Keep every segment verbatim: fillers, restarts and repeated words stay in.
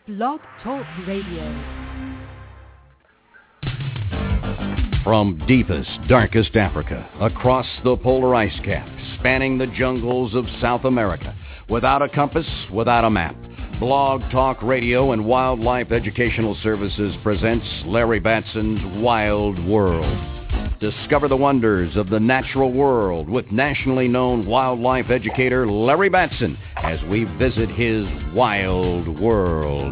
Blog Talk Radio. From deepest, darkest Africa, across the polar ice cap, spanning the jungles of South America, without a compass, without a map, Blog Talk Radio and Wildlife Educational Services presents Larry Batson's Wild World. Discover the wonders of the natural world with nationally known wildlife educator Larry Batson as we visit his wild world.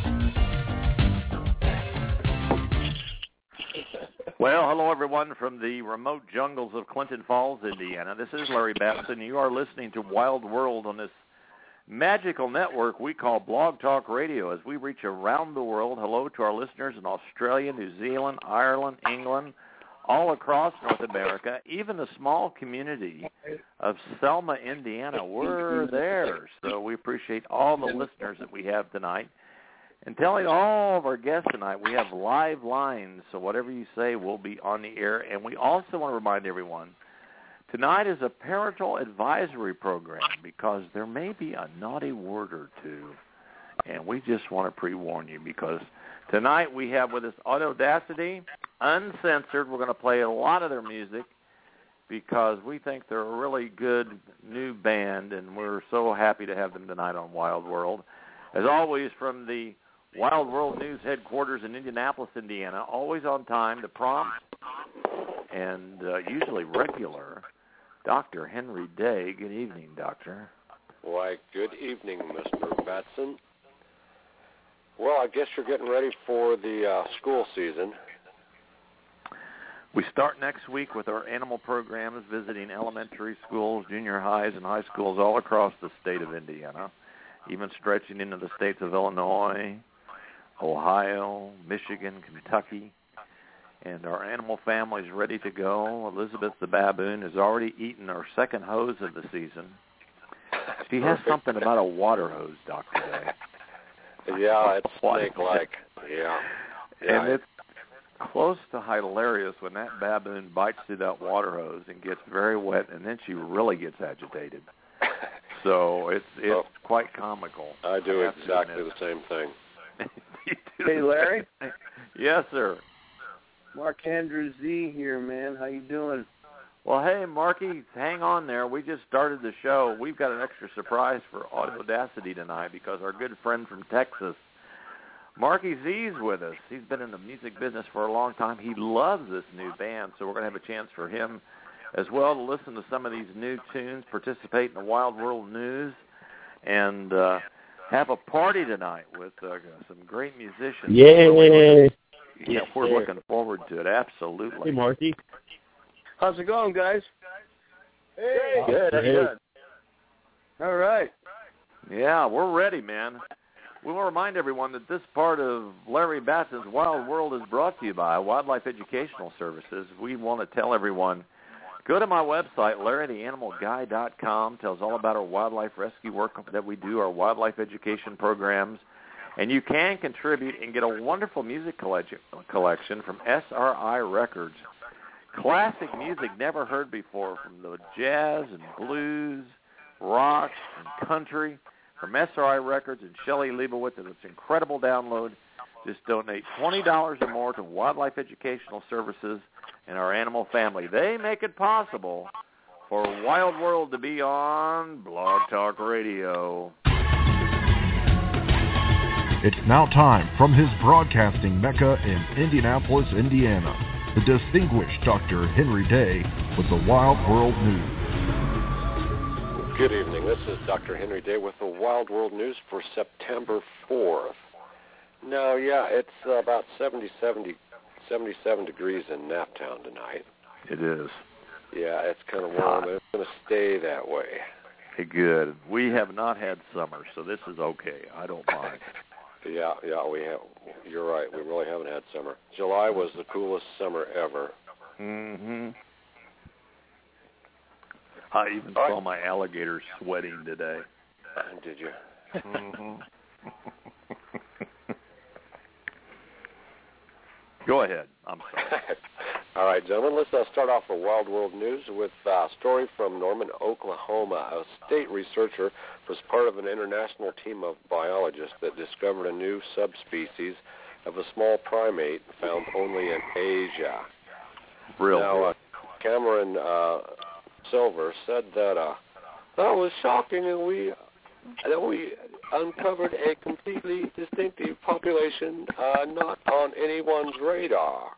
Well, hello everyone from the remote jungles of Clinton Falls, Indiana. This is Larry Batson. You are listening to Wild World on this magical network we call Blog Talk Radio as we reach around the world. Hello to our listeners in Australia, New Zealand, Ireland, England, all across North America, even the small community of Selma, Indiana. We're there. So we appreciate all the listeners that we have tonight. And telling all of our guests tonight, we have live lines, so whatever you say will be on the air. And we also want to remind everyone, tonight is a parental advisory program because there may be a naughty word or two. And we just want to pre-warn you because tonight we have with us Audacity, uncensored. We're going to play a lot of their music because we think they're a really good new band, and we're so happy to have them tonight on Wild World. As always, from the Wild World News headquarters in Indianapolis, Indiana, always on time, the prompt and uh, usually regular, Doctor Henry Day. Good evening, Doctor. Why, good evening, Mister Batson. Well, I guess you're getting ready for the uh, school season. We start next week with our animal programs, visiting elementary schools, junior highs, and high schools all across the state of Indiana, even stretching into the states of Illinois, Ohio, Michigan, Kentucky. And our animal family is ready to go. Elizabeth the baboon has already eaten her second hose of the season. She has something about a water hose, Doctor Day. Yeah, it's snake-like. Yeah. yeah. And it's close to hilarious when that baboon bites through that water hose and gets very wet, and then she really gets agitated. So it's it's well, quite comical. I do exactly the same thing. Hey, Larry? Yes, sir. Mark Andrew Z here, man. How you doing? Well, hey, Marky, hang on there. We just started the show. We've got an extra surprise for Audacity tonight because our good friend from Texas, Marky Z's with us. He's been in the music business for a long time. He loves this new band, so we're going to have a chance for him as well to listen to some of these new tunes, participate in the Wild World News, and uh, have a party tonight with uh, some great musicians. Yay! Yeah, we're looking forward to it, absolutely. Hey, Marky. How's it going, guys? Hey, good, hey. good. All right. Yeah, we're ready, man. We want to remind everyone that this part of Larry Batson's Wild World is brought to you by Wildlife Educational Services. We want to tell everyone, go to my website, larry the animal guy dot com. Tells all about our wildlife rescue work that we do, our wildlife education programs. And you can contribute and get a wonderful music collection from S R I Records. Classic music never heard before from the jazz and blues, rock, and country from S R I Records and Shelley Leibowitz. And it's an incredible download. Just donate twenty dollars or more to Wildlife Educational Services and our animal family. They make it possible for Wild World to be on Blog Talk Radio. It's now time from his broadcasting mecca in Indianapolis, Indiana, the distinguished Doctor Henry Day with the Wild World News. Good evening. This is Doctor Henry Day with the Wild World News for September fourth. Now, yeah, it's uh, about seventy, seventy, seventy-seven degrees in Naptown tonight. It is. Yeah, it's kind of warm, and it's going to stay that way. Hey, good. We have not had summer, so this is okay. I don't mind. Yeah, yeah, we have. You're right. We really haven't had summer. July was the coolest summer ever. Mm-hmm. I even All saw right. my alligator sweating today. Did you? Mm-hmm. Go ahead. I'm sorry. All right, gentlemen, let's uh, start off the Wild World News with a story from Norman, Oklahoma. A state researcher was part of an international team of biologists that discovered a new subspecies of a small primate found only in Asia. Really? Now, uh, Cameron uh, Silver said that uh, that was shocking, and we that we uncovered a completely distinctive population uh, not on anyone's radar.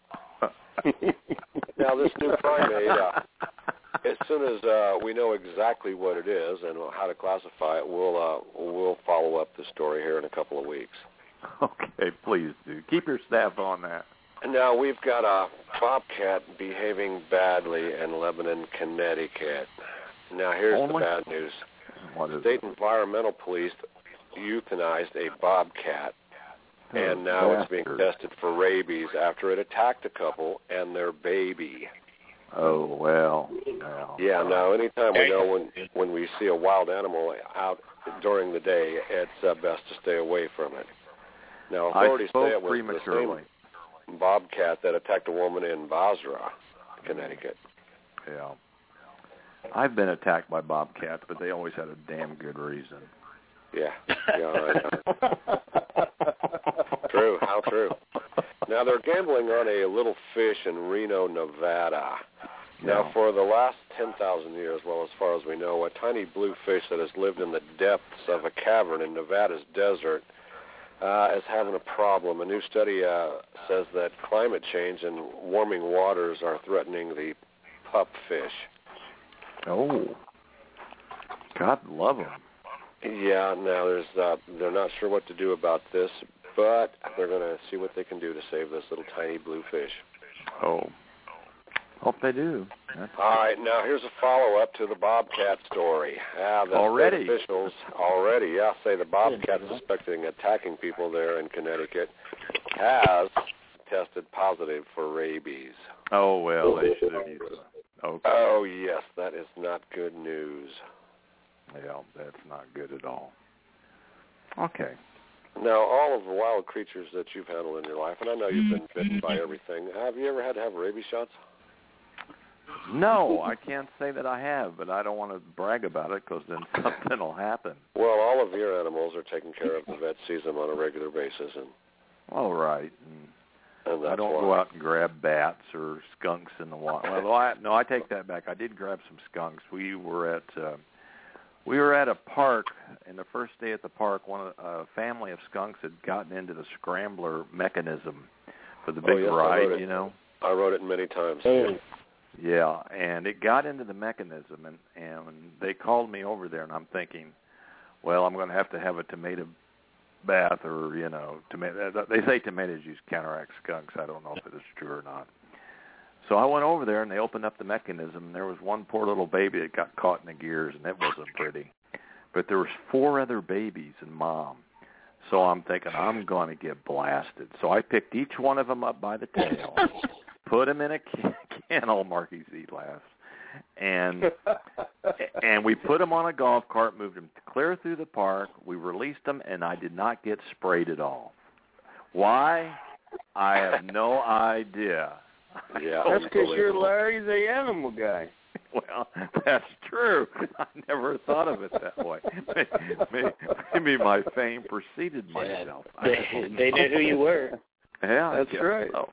Now, this new primate, uh, as soon as uh, we know exactly what it is and how to classify it, we'll uh, we'll follow up the story here in a couple of weeks. Okay, please do. Keep your staff on that. Now, we've got a bobcat behaving badly in Lebanon, Connecticut. Now, here's Only? the bad news. What is State it? Environmental Police euthanized a bobcat, and now it's being tested for rabies after it attacked a couple and their baby. Oh, well. well. Yeah, now, anytime we know when, when we see a wild animal out during the day, it's uh, best to stay away from it. Now, authorities I say spoke it was prematurely. the same bobcat that attacked a woman in Basra, Connecticut. Yeah. I've been attacked by bobcats, but they always had a damn good reason. Yeah, yeah, I know. True, how true. Now, they're gambling on a little fish in Reno, Nevada. Now, for the last ten thousand years, well, as far as we know, a tiny blue fish that has lived in the depths of a cavern in Nevada's desert uh, is having a problem. A new study uh, says that climate change and warming waters are threatening the pupfish. Oh. God love them. Yeah, now there's uh, they're not sure what to do about this, but they're going to see what they can do to save this little tiny blue fish. Oh. Hope they do. That's All right, now here's a follow-up to the bobcat story. Uh, the Already? state officials already, yeah, say the bobcat suspecting attacking people there in Connecticut has tested positive for rabies. Oh, well, they should have used it. Okay. Oh, yes, that is not good news. Yeah, that's not good at all. Okay. Now, all of the wild creatures that you've handled in your life, and I know you've been bitten by everything, have you ever had to have rabies shots? No, I can't say that I have, but I don't want to brag about it because then something will happen. Well, all of your animals are taken care of. The vet sees them on a regular basis, and All right. And and that's I don't why. go out and grab bats or skunks in the water. Well, I, no, I take that back. I did grab some skunks. We were at uh, we were at a park, and the first day at the park, one of, a family of skunks had gotten into the scrambler mechanism for the big Oh, yes, I ride, rode it. you know. I rode it many times. Yeah, and it got into the mechanism, and, and they called me over there, and I'm thinking, well, I'm going to have to have a tomato bath or, you know, tomato. They say tomatoes use counteract skunks. I don't know if it is true or not. So I went over there, and they opened up the mechanism, and there was one poor little baby that got caught in the gears, and it wasn't pretty. But there was four other babies and mom. So I'm thinking, I'm going to get blasted. So I picked each one of them up by the tail, put them in a kennel, Marky Z laughs, and and we put them on a golf cart, moved them clear through the park. We released them, and I did not get sprayed at all. Why? I have no idea. Yeah, That's because you're unbelievable. Larry the animal guy. Well, that's true. I never thought of it that way. Maybe, maybe my fame preceded myself. They, they knew who you were. Yeah, I That's guess right. so.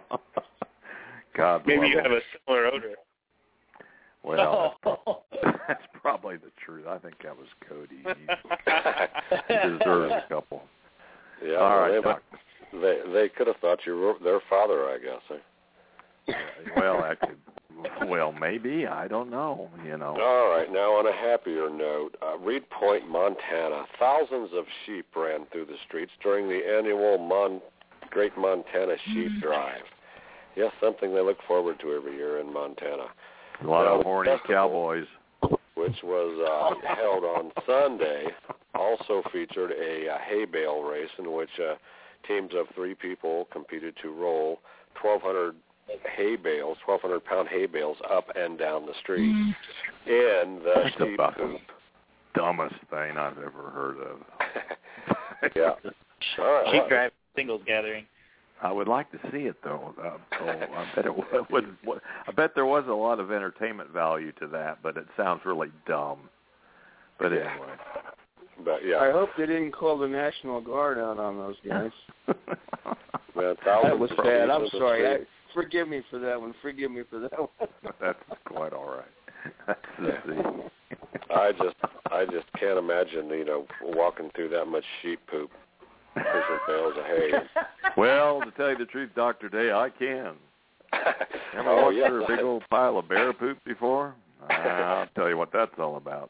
God Maybe love you them. have a similar odor. Well, that's, that's probably the truth. I think that was Cody. He, he deserves a couple. Yeah, All right, they, Doc. they they could have thought you were their father, I guess. Eh? Well, actually, well, maybe. I don't know, you know. All right, now on a happier note, uh, Reed Point, Montana. Thousands of sheep ran through the streets during the annual Mon- Great Montana Sheep Drive. Yes, something they look forward to every year in Montana. A lot Now, of the horny festival, cowboys. which was uh, held on Sunday, also featured a, a hay bale race in which uh, teams of three people competed to roll twelve hundred hay bales, twelve hundred pound hay bales up and down the street in the That's sheep about coop. the dumbest thing I've ever heard of. Yeah. All right. Sheep well, drive singles gathering. I would like to see it though. Uh, so I bet it would, would, would. I bet there was a lot of entertainment value to that, but it sounds really dumb. But yeah. anyway. But yeah. I hope they didn't call the National Guard out on those guys. Well, that was bad. I'm the sorry. I, street. forgive me for that one. Forgive me for that one. That's quite all right. That's the I just, I just can't imagine, you know, walking through that much sheep poop, pushing bales of hay. Well, to tell you the truth, Doctor Day, I can. Ever Oh, walked yes, through a big I- old pile of bear poop before? I'll tell you what that's all about.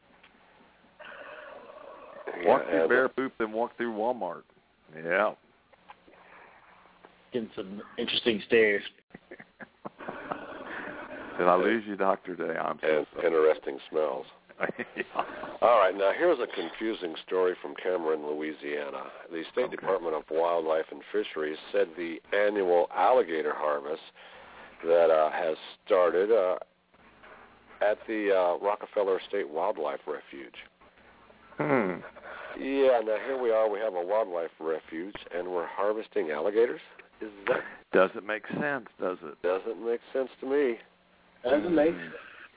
Walk Yeah, through and- bear poop, then walk through Walmart. Yeah. Getting some interesting stares. Did I lose you, Doctor Day? I'm so and sorry. interesting smells. Yeah. All right, now here's a confusing story from Cameron, Louisiana. The State Okay. Department of Wildlife and Fisheries said the annual alligator harvest that uh, has started uh, at the uh, Rockefeller State Wildlife Refuge. Hmm. Yeah, now here we are. We have a wildlife refuge, and we're harvesting alligators. Is that Doesn't make sense, does it? doesn't make sense to me? Doesn't make sense.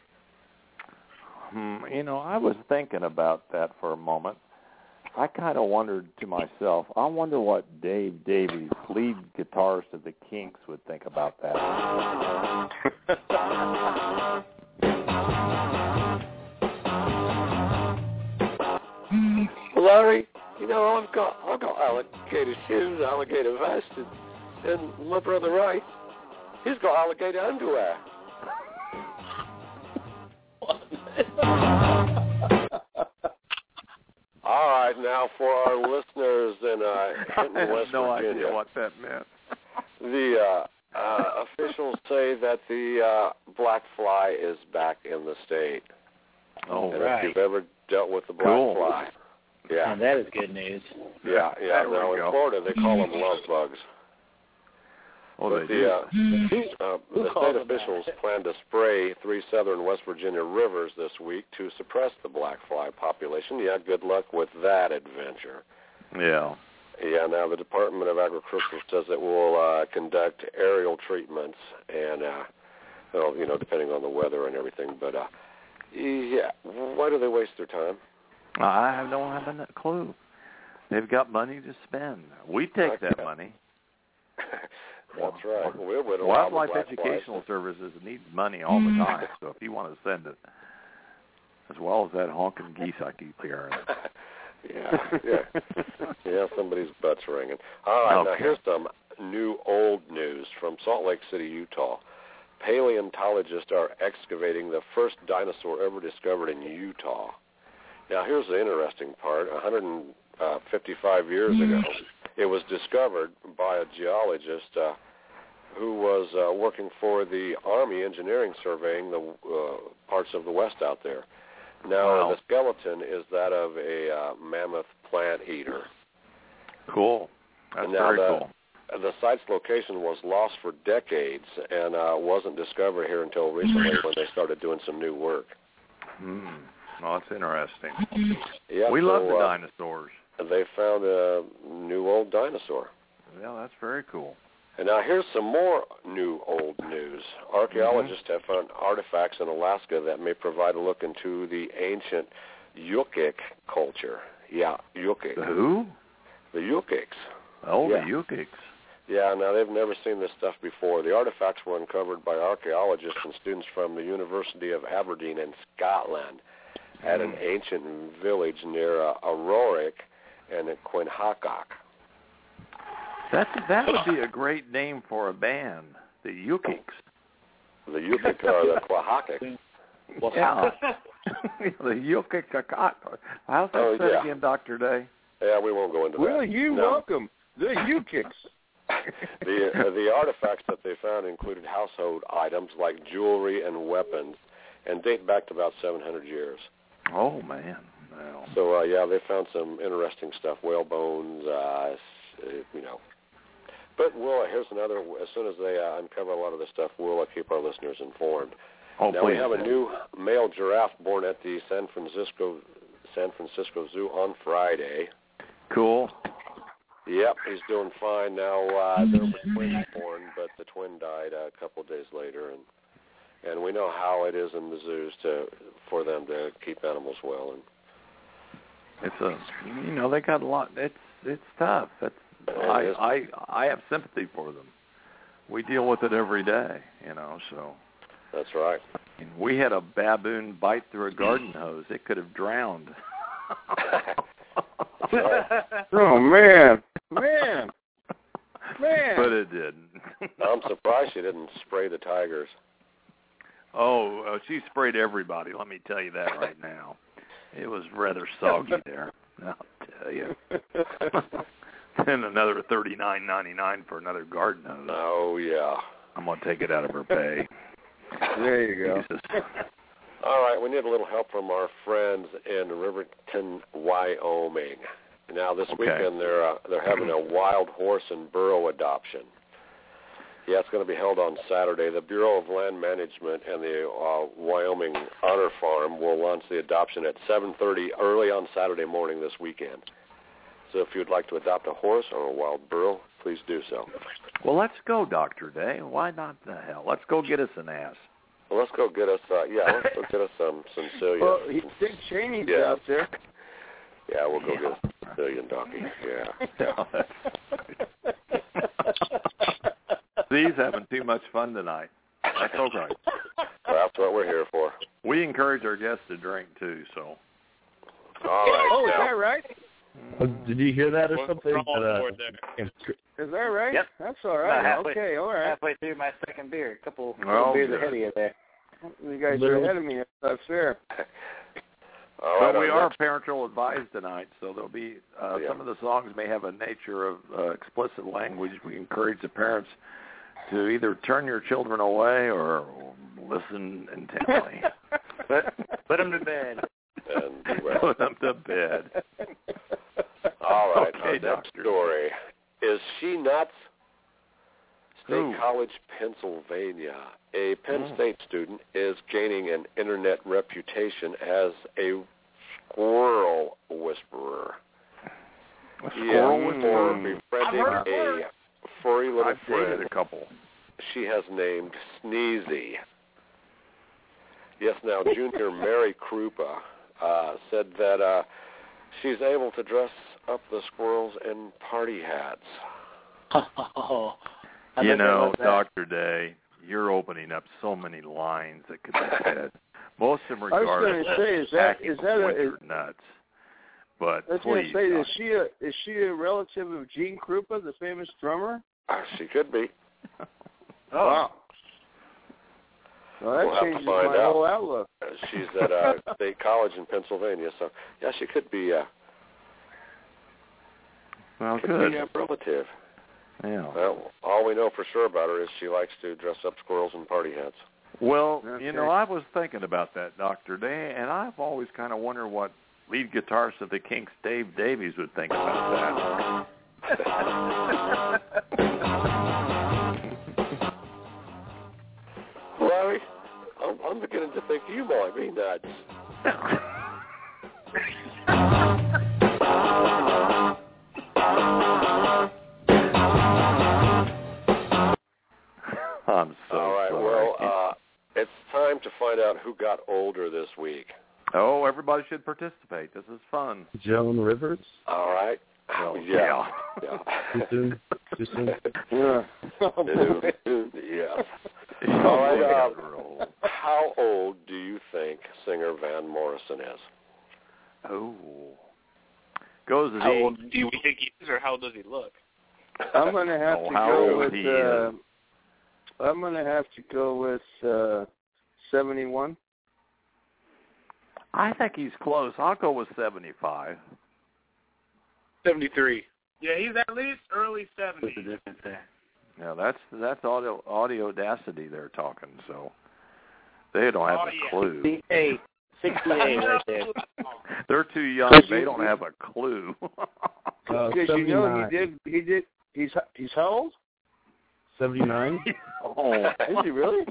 Hmm. You know, I was thinking about that for a moment. I kind of wondered to myself, I wonder what Dave Davies, lead guitarist of the Kinks, would think about that. Larry, you know, I've got I've got alligator shoes, alligator vest, and, and my brother Ray, he's got alligator underwear. All right, now for our listeners in uh, Hinton, I have West no Virginia, idea what that meant. the uh, uh, officials say that the uh, black fly is back in the state. Oh, and right. if you've ever dealt with the black Cool. fly, yeah, And that is good news. yeah, yeah. There we Now in go. Florida, they call them love bugs. Oh, But they the, do. uh, uh, Who the called state them officials that? plan to spray three southern West Virginia rivers this week to suppress the black fly population. Yeah, good luck with that adventure. Yeah. Yeah, now the Department of Agriculture says it will uh, conduct aerial treatments and, uh, well, you know, depending on the weather and everything. But, uh, yeah, why do they waste their time? I have no have a clue. They've got money to spend. We take that Okay. money. That's right. We would allow the Wildlife black Educational flies. Services needs money all the time, so if you want to send it, as well as that honking geese I keep hearing. Yeah, yeah. Yeah, somebody's butt's ringing. All right, now Okay. here's some new old news from Salt Lake City, Utah. Paleontologists are excavating the first dinosaur ever discovered in Utah. Now, here's the interesting part. one hundred fifty-five years ago, it was discovered by a geologist uh, who was uh, working for the Army engineering surveying the uh, parts of the West out there. Now, Wow. the skeleton is that of a uh, mammoth plant eater. Cool. That's Now very the, cool. The site's location was lost for decades and uh, wasn't discovered here until recently when they started doing some new work. Hmm. Well, that's interesting. Yeah, we so, love the uh, dinosaurs. They found a new old dinosaur. Yeah, that's very cool. And now here's some more new old news. Archaeologists have found artifacts in Alaska that may provide a look into the ancient Yupik culture. Yeah, Yupik. The who? The Yupiks. Oh, Yeah. the Yukiks. Yeah, now they've never seen this stuff before. The artifacts were uncovered by archaeologists and students from the University of Aberdeen in Scotland at an ancient village near uh, Auroric and at Quinhagak. That's, that would be a great name for a band, the Yukiks. The Yupik are the Quinhagak. Yeah. the Yukik. How's that Oh, said yeah. again, Doctor Day? Yeah, we won't go into Well, that. you're No. welcome. The U-Kicks. the uh, the artifacts that they found included household items like jewelry and weapons, and date back to about seven hundred years. Oh, man. Well, So uh, yeah, they found some interesting stuff, whale bones, uh, s- uh, you know. But we'll here's another. As soon as they uh, uncover a lot of this stuff, we'll uh, keep our listeners informed. oh, now please. we have a new male giraffe born at the San Francisco San Francisco Zoo on Friday. Cool. Yep, he's doing fine now. Uh, there were twins born, but the twin died uh, a couple of days later, and and we know how it is in the zoos to for them to keep animals well. And it's a, you know, they got a lot. It's it's tough. It's I it I I have sympathy for them. We deal with it every day, you know. So that's right. And we had a baboon bite through a garden hose. It could have drowned. Oh man, man, man! But it didn't. I'm surprised she didn't spray the tigers. Oh, uh, she sprayed everybody. Let me tell you that right now. It was rather soggy there. I'll tell you. And another thirty-nine ninety-nine for another garden hose. Oh yeah. I'm gonna take it out of her pay. There you go. Jesus. All right, we need a little help from our friends in Riverton, Wyoming. Now, this Okay. weekend they're uh, they're having a wild horse and burro adoption. Yeah, it's going to be held on Saturday. The Bureau of Land Management and the uh, Wyoming Honor Farm will launch the adoption at seven thirty early on Saturday morning this weekend. So if you'd like to adopt a horse or a wild burro, please do so. Well, let's go, Doctor Day. Why not the hell? Let's go get us an ass. Well, let's go get us, uh, yeah, let's go get us some, some Sicilian. Well, he, Dick Cheney's Yeah. out there. Yeah, we'll go Yeah. get us some Sicilian donkey, yeah. He's having too much fun tonight. That's okay. That's what we're here for. We encourage our guests to drink, too, so. All right. Oh, is now, that right? Oh, did you hear that or We're something? all on That, uh, board there. Is that right? Yep. That's all About right. halfway- Okay, all right. Halfway through my second beer. A couple, couple Oh, beers good. ahead of you there. You guys are Literally. ahead of me. That's fair. all But right, we our are next- parental advised tonight, so there'll be uh, Yeah. some of the songs may have a nature of uh, explicit language. We encourage the parents to either turn your children away or listen intently. Put, put them to bed. And be well. Put them to bed. All right, Okay, our next doctor. story. Is she nuts? State Who? College, Pennsylvania. A Penn Hmm. State student is gaining an internet reputation as a squirrel whisperer. A He squirrel is whisperer? for befriending I've heard a furry little I've dated friend a couple. she has named Sneezy. Yes, now Junior Mary Krupa uh, said that uh, she's able to dress up the squirrels in party hats. Oh, I You bet they know, love that. Doctor Day, you're opening up so many lines that could be said. Most of them I was regard going as to say, is that packing is that a? winter Is, nuts. But I was going please, to say, is Doctor- she a is she a relative of Gene Krupa, the famous drummer? Uh, she could be. Oh. Wow. Well, that We'll have to changes find my out. whole outlook. Uh, she's at uh, State College in Pennsylvania, so yeah, she could be uh, well, could good. be a relative. Yeah. Well, all we know for sure about her is she likes to dress up squirrels in party hats. Well, Okay. you know, I was thinking about that, Doctor Day, and I've always kind of wondered what lead guitarist of the Kinks, Dave Davies, would think about Larry, I'm, I'm beginning to think you might be nuts. that. I'm so all right, sorry. well, uh, it's time to find out who got older this week. oh, everybody should participate. This is fun. Joan Rivers? All right. Well, yeah. Yeah. Too soon? Too soon? Yeah. Yes. Oh, All right, boy, uh, they're old. How old do you think singer Van Morrison is? Oh. Goes as How he, old do you think he is, or how does he look? I'm going to have Oh, to how go old with. he Uh, is. I'm going to have to go with uh, seventy-one. I think he's close. I'll go with seventy-five. seventy-three. Yeah, he's at least early What's the seventies. difference there? Yeah, that's that's audio audio audacity they're talking, so they don't have Oh, a yeah. clue. sixty-eight. sixty-eight right there. They're too young. They don't have a clue. Uh, Because you know seventy-nine. he did. He did. He's he's how old? seventy-nine? oh. Is he really?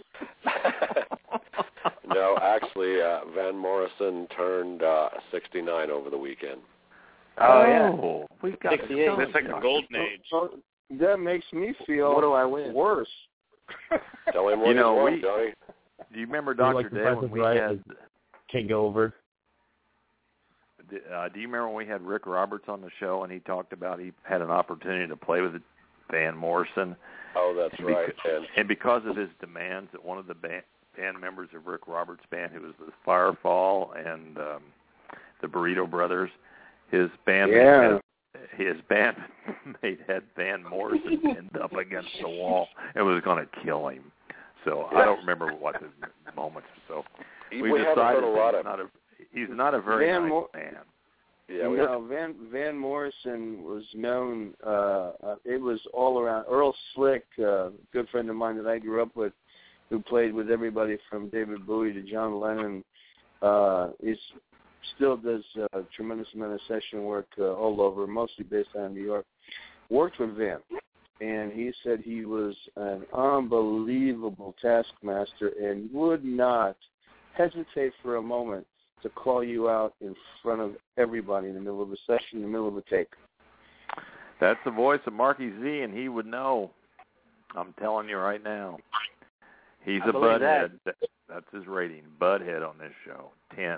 No, actually, uh, Van Morrison turned uh, sixty-nine over the weekend. Oh, yeah. Oh, we got sixty-eight. so It's like a golden age. So that makes me feel What do I win? worse. Tell him what You know, he's won, we- Johnny. Do you remember, You're Doctor like the Day, Price when is we Right, had? like, can't go over. Uh, do you remember when we had Rick Roberts on the show and he talked about he had an opportunity to play with Van Morrison? Oh, that's and right. Because, and and because of his demands, that one of the band, band members of Rick Roberts' band, who was the Firefall and um, the Burrito Brothers, his band, Yeah. his band mate had Van Morrison pinned up against the wall and was going to kill him. So I don't remember what the moments. So we, we haven't decided heard a lot that of. he's not a he's not a very Van nice Mor- man. Yeah, we no, Van Van Morrison was known. Uh, uh, it was all around. Earl Slick, a uh, good friend of mine that I grew up with, who played with everybody from David Bowie to John Lennon. Uh, he still does a tremendous amount of session work uh, all over, mostly based out of New York. Worked with Van, and he said he was an unbelievable taskmaster and would not hesitate for a moment to call you out in front of everybody in the middle of a session, in the middle of a take. That's the voice of Marky Z, and he would know. I'm telling you right now. He's I a believe butthead. That. That's his rating. Butthead on this show. Ten.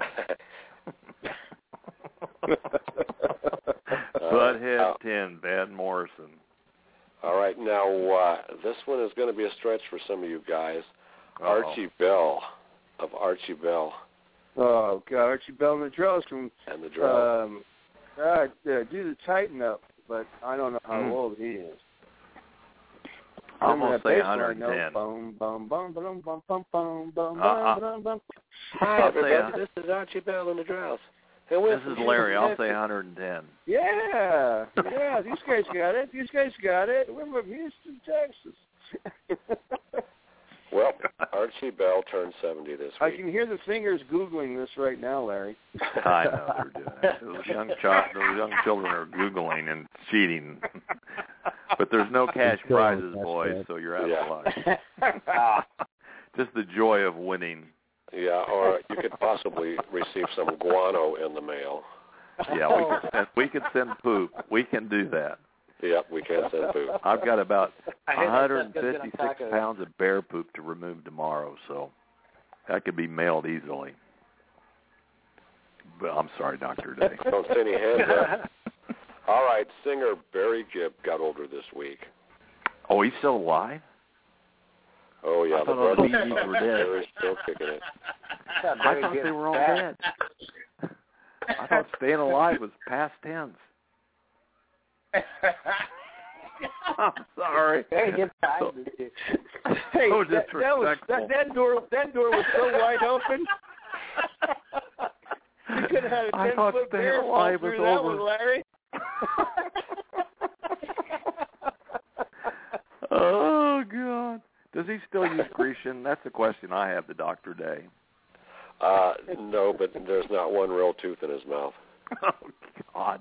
Butthead uh, ten. Van Morrison. All right, now uh, this one is going to be a stretch for some of you guys. Uh-oh. Archie Bell of Archie Bell Oh, God, Archie Bell and the Drills can and the Drill. um, uh, uh, do the Tighten Up, but I don't know how Mm. old he is. I'm Remember going to that say bass line, one hundred ten. no? Bum, bum, bum, bum, bum, bum, bum, bum, Uh, uh, bum, bum. Hi, I'll say, everybody. uh, This is Archie Bell and the Drills. Hey, This Winston, is Larry. I'll say one hundred ten. Yeah, yeah, these guys got it. These guys got it. We're from Houston, Texas. Well, Archie Bell turned seventy this I week. can hear the fingers Googling this right now, Larry. I know they're doing it. Those young, child, those young children are Googling and cheating. But there's no cash Still on prizes, cash boys, prize. so you're out Yeah. of luck. Just the joy of winning. Yeah, or you could possibly receive some guano in the mail. Yeah, we can send, we can send poop. We can do that. Yep, we can send food. I've got about I hear one that hundred stuff goes good on fifty-six tacos. pounds of bear poop to remove tomorrow, so that could be mailed easily. But I'm sorry, Doctor Day. Don't see any hands up. All right, singer Barry Gibb got older this week. Oh, he's still alive? Oh, yeah, I the thought all the brothers Bee Gees were dead. Barry's still kicking it. I thought they were all dead. I thought staying alive was past tense. I'm sorry. Hey, get So, Hey, so that, that was disrespectful. that, that door. That door was so wide open. You could have had a I ten thought foot staying bear fall alive through was that over. one, Larry. Oh, God. Does he still use Grecian? That's the question I have to Doctor Day. Uh, no, but there's not one real tooth in his mouth. Oh, God.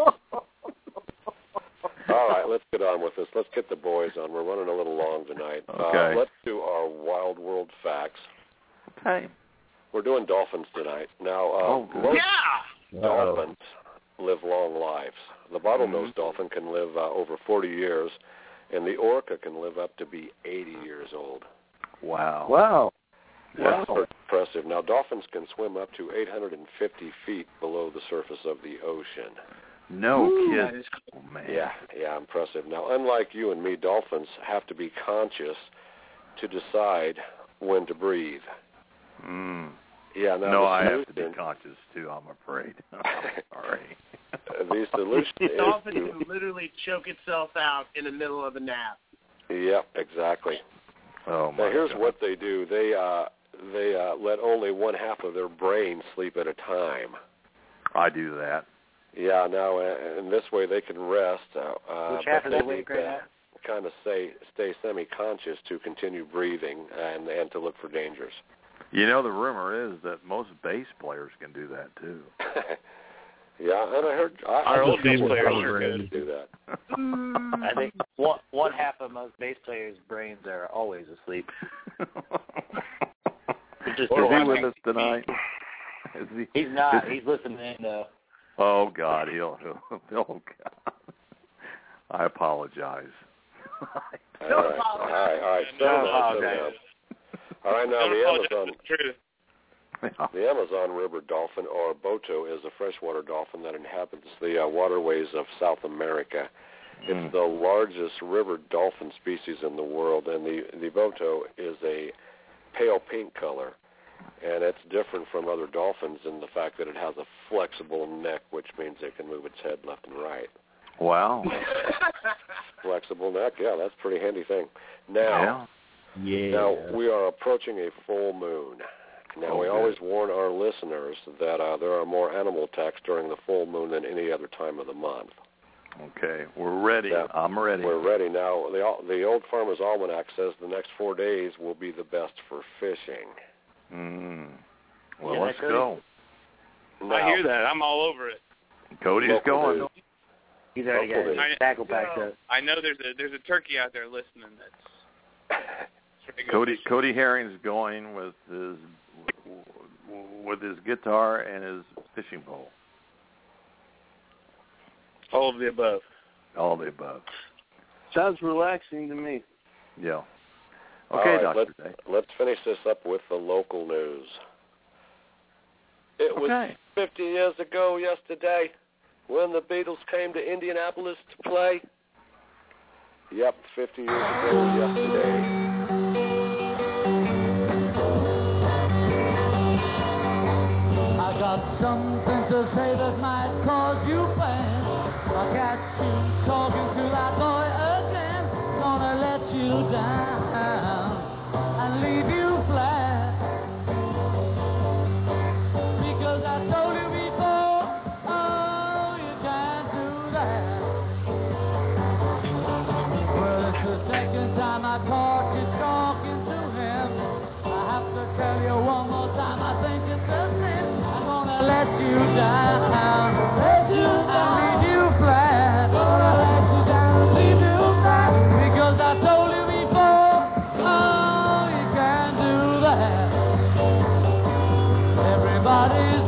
All right, let's get on with this. Let's get the boys on. We're running a little long tonight. Okay. Uh, let's do our Wild World facts. Okay. We're doing dolphins tonight. Now, uh, Oh, good. most Yeah. dolphins live long lives. The bottlenose Mm-hmm. dolphin can live uh, over forty years, and the orca can live up to be eighty years old. Wow. Wow. That's Wow. pretty impressive. Now, dolphins can swim up to eight hundred fifty feet below the surface of the ocean. No Ooh, kidding. that is Oh, man. Yeah, yeah, impressive. Now, unlike you and me, dolphins have to be conscious to decide when to breathe. Mm. Yeah, now No, the I have to be solution, conscious, too, I'm afraid. I'm sorry. the solution The is dolphin to, can literally choke itself out in the middle of a nap. yeah, exactly. Oh, my Now, here's God. what they do. They uh, they uh, let only one half of their brain sleep at a time. I do that. Yeah, now, uh, in this way they can rest. Uh, uh, Which half but of they their need weight right to now? kind of stay, stay semi-conscious to continue breathing and, and to look for dangers. You know, the rumor is that most bass players can do that, too. Yeah, and I heard I, Our I old bass people players in are college good. do that. I think one, one half of most bass players' brains are always asleep. It's just Is the he one with thing. us tonight? Is he? He's not. is- He's listening in, though. Oh God, he'll. he'll oh God. I apologize. all right, all right, all right. Settle down, settle down. All right, now the Amazon. The Amazon river dolphin, or boto, is a freshwater dolphin that inhabits the uh, waterways of South America. It's mm. the largest river dolphin species in the world, and the, the boto is a pale pink color, and it's different from other dolphins in the fact that it has a flexible neck, which means it can move its head left and right. Wow. Flexible neck, yeah, that's a pretty handy thing. Now, yeah. Yeah. now we are approaching a full moon. Now, okay. we always warn our listeners that uh, there are more animal attacks during the full moon than any other time of the month. Okay, we're ready. Now, I'm ready. We're ready. Now, the, the Old Farmer's Almanac says the next four days will be the best for fishing. Mm. Well, yeah, let's go. Now, I hear that. I'm all over it. Cody's going. News. He's already got his tackle packed up. I know there's a there's a turkey out there listening that's Cody Cody Herring's going with his with his guitar and his fishing pole. All of the above. All of the above. Sounds relaxing to me. Yeah. Okay, right, Doctor let's, Day. Let's finish this up with the local news. It was okay. fifty years ago yesterday when the Beatles came to Indianapolis to play. Yep, fifty years ago yesterday. I got something to say that might cause you pain. I catch you talking to that boy again. Gonna let you down and leave you flat. Because I told you before, oh, you can't do that. Well, it's the second time I caught you talking to him. I have to tell you one more time, I think it's a sin. I'm gonna let you down, let you down, leave you flat. Gonna let you down, leave you flat. Because I told you before, oh, you can't do that. Everybody's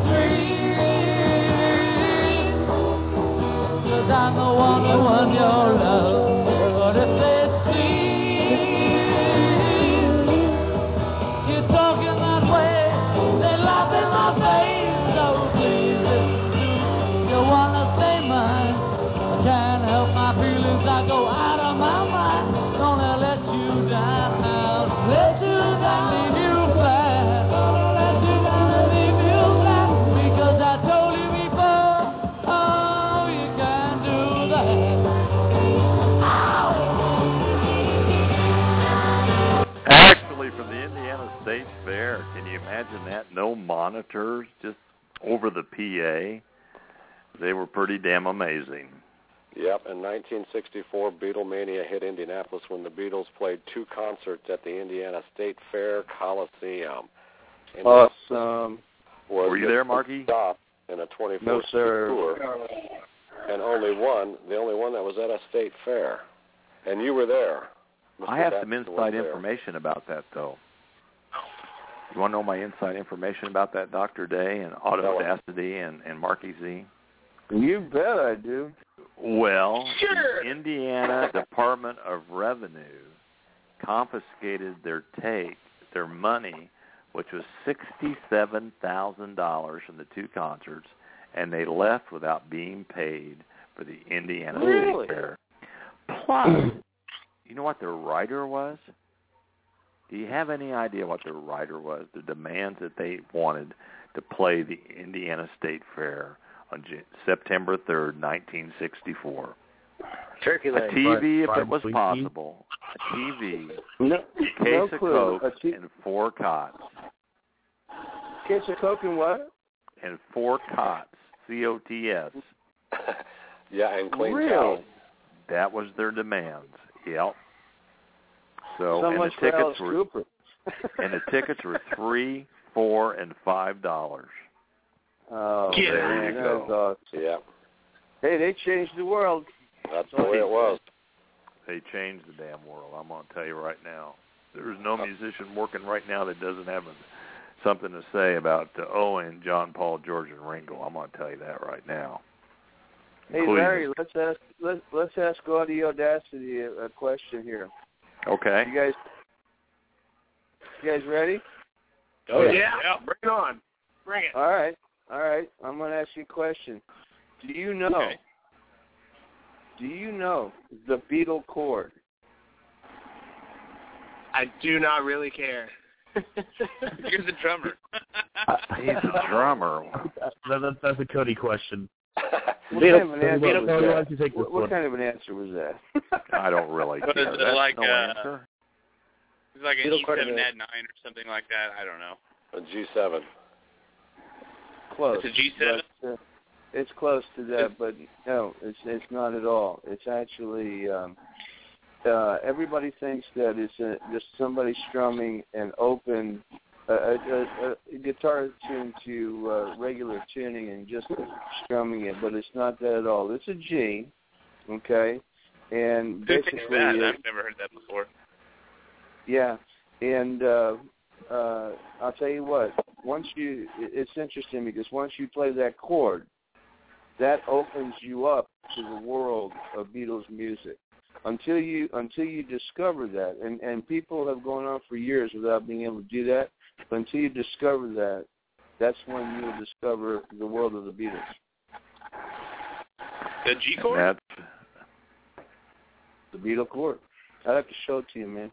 dreaming, 'cause I'm the one who won your love. But if they see you talking that way, they laugh in my face. So please listen to, you wanna stay mine. I can't help my feelings, I go out of my mind. Gonna let you down, let you down, leave you flat. Gonna let you down and leave you flat. Because I told you before, oh, you can't do that. Actually, for the Indiana State Fair, can you imagine that? No monitors, just over the P A. They were pretty damn amazing. Yep, in nineteen sixty-four, Beatlemania hit Indianapolis when the Beatles played two concerts at the Indiana State Fair Coliseum. Awesome. Were you there, Marky? Stop in a twenty-four No, sir. tour, and only one, the only one that was at a state fair, and you were there. Mister I have Batson some inside was information about that, though. You want to know my inside information about that, Doctor Day, and Audacity and, and Marky Z? You bet I do. Well, Sure. the Indiana Department of Revenue confiscated their take, their money, which was sixty-seven thousand dollars from the two concerts, and they left without being paid for the Indiana Really? State Fair. Plus, you know what their rider was? Do you have any idea what their rider was? The demands that they wanted to play the Indiana State Fair on J- September third, nineteen sixty-four. Turkey A leg. T V, if Fried it was Twinkie? possible. A T V, No, a case no of clue. Coke, A t- and four cots. case of Coke and what? And four cots, C O T S. Yeah, and clean Really? towels. That was their demands. Yep. So, So and much the for tickets Alice were Cooper. and the tickets were three, four, and five dollars. Oh, Get There man, you that's go. awesome. Yeah, Hey, they changed the world. that's the way it was. They changed the damn world. I'm going to tell you right now. There's no musician working right now that doesn't have a something to say about uh, Owen, John Paul, George, and Ringo. I'm going to tell you that right now. Hey, Larry, let's ask let's let's ask Audio Audacity a, a question here. Okay. You guys, you guys ready? Oh yeah. yeah, bring it on. Bring it. All right, all right. I'm going to ask you a question. Do you know? Okay. Do you know the Beatle chord? I do not really care. You're the drummer. He's a drummer. that, that, that's a Cody question. What, kind of, an answer Beatles, was Beatles, that? you take this what, what one. kind of an answer was that? I don't really care. But is it That's like, no uh, answer. It's like an Beatles E chord seven is- add nine or something like that. I don't know. A G seven. Close. It's a G seven? But, uh, it's close to that, but no, it's it's not at all. It's actually um, uh, everybody thinks that it's a, just somebody strumming an open uh, a, a, a guitar tuned to uh, regular tuning and just strumming it, but it's not that at all. It's a G, okay, and Who basically thinks that? it- I've never heard that before. yeah, and uh, uh, I'll tell you what. Once you, it's interesting because once you play that chord, that opens you up to the world of Beatles music. Until you, until you discover that, and and people have gone on for years without being able to do that. But until you discover that, that's when you will discover the world of the Beatles. The G chord? That's, The Beatle chord. I'd have to show it to you, man.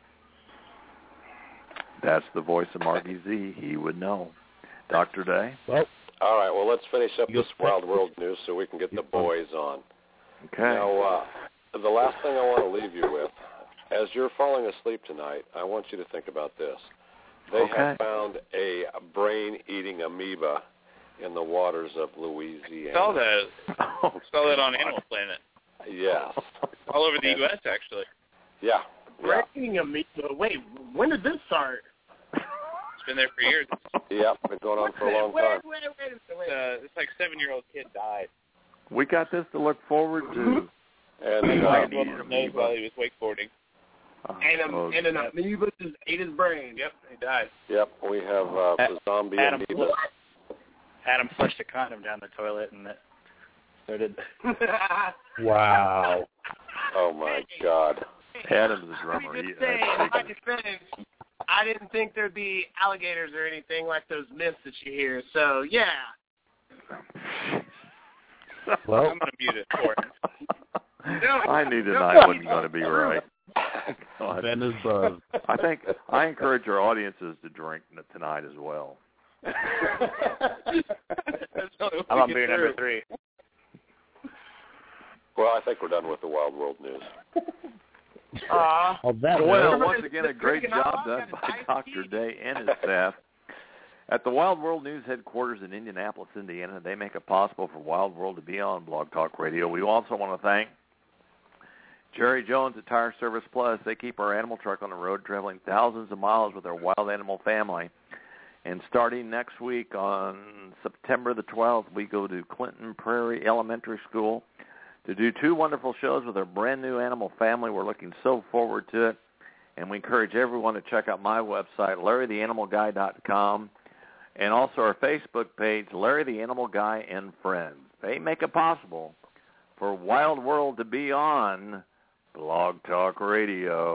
that's the voice of Marky Z. He would know. Doctor Day? Well, All right, well, let's finish up You this go- Wild World News so we can get the boys on. Okay. Now, uh, the last thing I want to leave you with, as you're falling asleep tonight, I want you to think about this. They Okay. have found a brain-eating amoeba in the waters of Louisiana. I saw that. Oh, saw that on Animal Planet. Yes. All over the U S actually. Yeah. yeah. Breaking amoeba. Wait, when did this start? It's been there for years. Yep, been going on for a long wait, time. Wait, wait, wait, wait. Uh, this like seven-year-old kid died. We got this to look forward to. And He uh, lost one of his nose while he was wakeboarding. And, Oh, a, and an amoeba just ate his brain. Yep, he died. yep, we have uh, the zombie Adam. amoeba. Adam flushed a condom down the toilet and it started. wow. Oh, my God. Adam's the Let drummer. me He, just say, that's in my big. defense, I didn't think there'd be alligators or anything like those myths that you hear. So, yeah. Well, I'm going to mute it for him. No, I knew no, tonight no, wasn't going to be right. God. Ben is buzz. I think I encourage our audiences to drink tonight as well. I'm on beer number three. Well, I think we're done with the Wild World News. Aw. On that Well, note, once again, a great job done by Doctor Day and his staff. At the Wild World News headquarters in Indianapolis, Indiana, they make it possible for Wild World to be on Blog Talk Radio. We also want to thank Jerry Jones at Tire Service Plus. They keep our animal truck on the road, traveling thousands of miles with our wild animal family. And starting next week on September the twelfth, we go to Clinton Prairie Elementary School to do two wonderful shows with our brand-new animal family. We're looking so forward to it. And we encourage everyone to check out my website, larry the animal guy dot com, and also our Facebook page, Larry the Animal Guy and Friends. They make it possible for Wild World to be on Blog Talk Radio.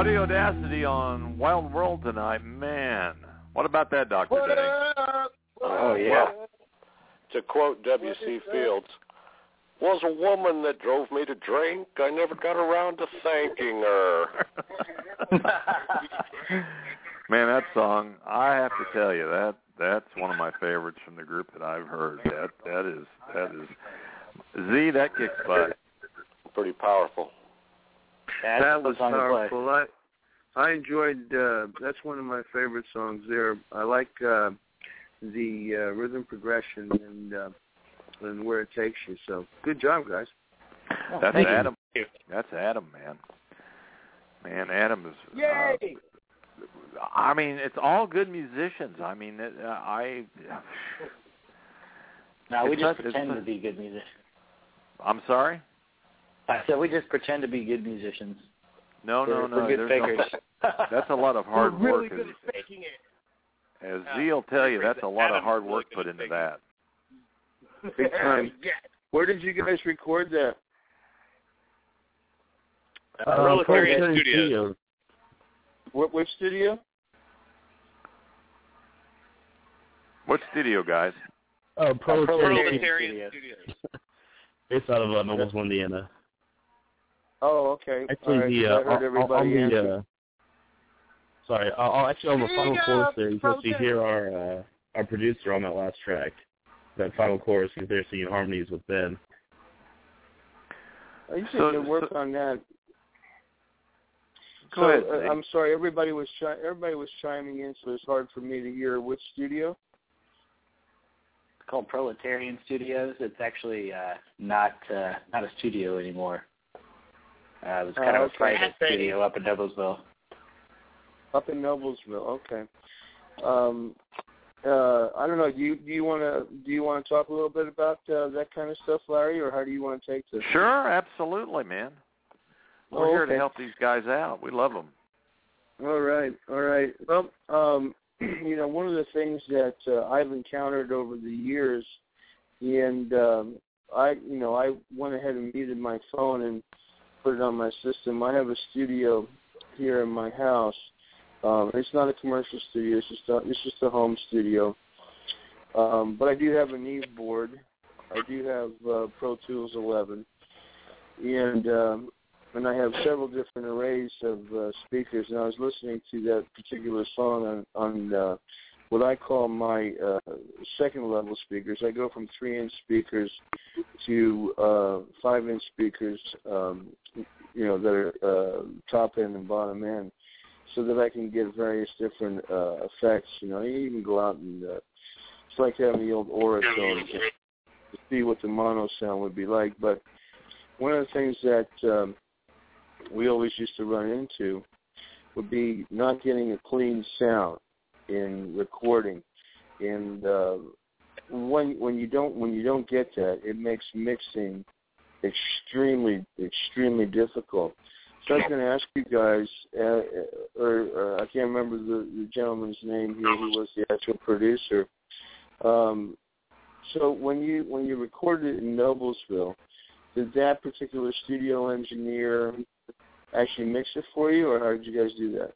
Rowdy Audacity on Wild World tonight. Man, what about that, Doctor Day? Oh, yeah. To quote W C Fields, was a woman that drove me to drink. I never got around to thanking her. Man, that song, I have to tell you, that that's one of my favorites from the group that I've heard. That that is that is Z, that kicks butt. Pretty powerful. That's that was powerful. I I enjoyed. Uh, that's one of my favorite songs. There, I like uh, the uh, rhythm progression and uh, and where it takes you. So, good job, guys. Oh, that's Adam. You. That's Adam, man. Man, Adam is. Yay! Uh, I mean, it's all good musicians. I mean, it, uh, I. No, we just not, pretend to be good musicians. I'm sorry? I said we just pretend to be good musicians. No, we're, no, no. We're good fakers. No, that's a lot of hard we're really work. Good at faking it. As Z will tell you, that's a lot of hard work put into that. Big time. Where did you guys record that? Uh, Proletarian Studios. Studios. What, which studio? What studio, guys? Uh, Proletarian, Proletarian Studios. Studios. It's out of uh, Noblesville, Indiana. Oh, okay. Actually, right. the, uh, I heard everybody on the, answer. uh, sorry, I'll, I'll actually on the final chorus there, you can actually hear our uh, our producer on that last track. That final chorus, because they're singing harmonies with Ben. I used to So- work so- on that. Go so, ahead, uh, Z. I'm sorry, everybody was chi- everybody was chiming in, so it's hard for me to hear which studio. It's called Proletarian Studios. It's actually uh, not uh, not a studio anymore. Uh, it was kind Oh, of okay. a private studio up in Noblesville. Up in Noblesville, okay. Um, uh, I don't know. Do you do you want to do you want to talk a little bit about uh, that kind of stuff, Larry, or how do you want to take this? Sure, absolutely, man. We're Oh, here okay. to help these guys out. We love them. All right, all right. Well, um, you know, one of the things that uh, I've encountered over the years, and um, I, you know, I went ahead and muted my phone and put it on my system. I have a studio here in my house. Um, it's not a commercial studio. It's just a, it's just a home studio. Um, but I do have a Neve board. I do have uh, Pro Tools eleven, and um, and I have several different arrays of uh, speakers. And I was listening to that particular song on, on uh, what I call my uh, second level speakers. I go from three inch speakers to uh, five inch speakers, um, you know, that are uh, top end and bottom end, so that I can get various different uh, effects. You know, you even go out and uh, it's like having the old Auratone to, to see what the mono sound would be like. But one of the things that um, we always used to run into would be not getting a clean sound in recording, and uh, when when you don't when you don't get that, it makes mixing extremely extremely difficult. So I was going to ask you guys, uh, or, or I can't remember the, the gentleman's name here who was the actual producer. Um, so when you when you recorded it in Noblesville, did that particular studio engineer actually mix it for you, or how did you guys do that?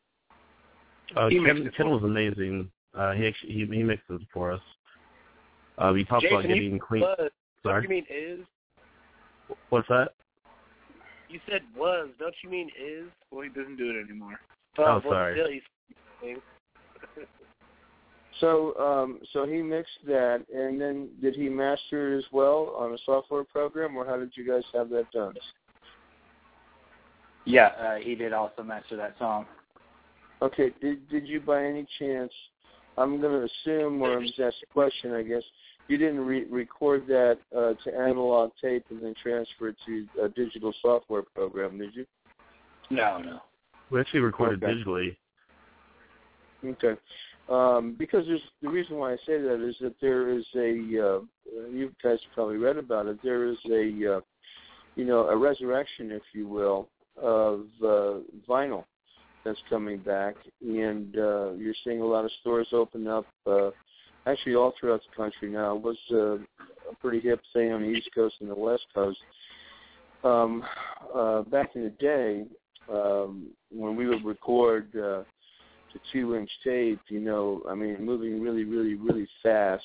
Uh, He Ken, mixed it Ken for was amazing. Uh, he actually he, he mixed it for us. Uh, we talked Jason, about getting you clean. was. Don't Sorry, you mean is? what's that? You said was. Don't you mean is? Well, he doesn't do it anymore. Oh, well, sorry. Still, he's So, um, so he mixed that, and then did he master it as well on a software program, or how did you guys have that done? Yeah, uh, he did also master that song. Okay, did did you by any chance? I'm going to assume, or I'm just asking a question, I guess. You didn't re- record that uh, to analog tape and then transfer it to a digital software program, did you? No, no. We actually recorded Okay. digitally. Okay. Um, because there's, the reason why I say that is that there is a, uh, you guys probably read about it, there is a, uh, you know, a resurrection, if you will, of uh, vinyl that's coming back, and uh, you're seeing a lot of stores open up, uh, actually all throughout the country now. It was uh, a pretty hip thing on the East Coast and the West Coast. Um, uh, back in the day, um, when we would record uh, to two-inch tape, you know, I mean, moving really, really, really fast,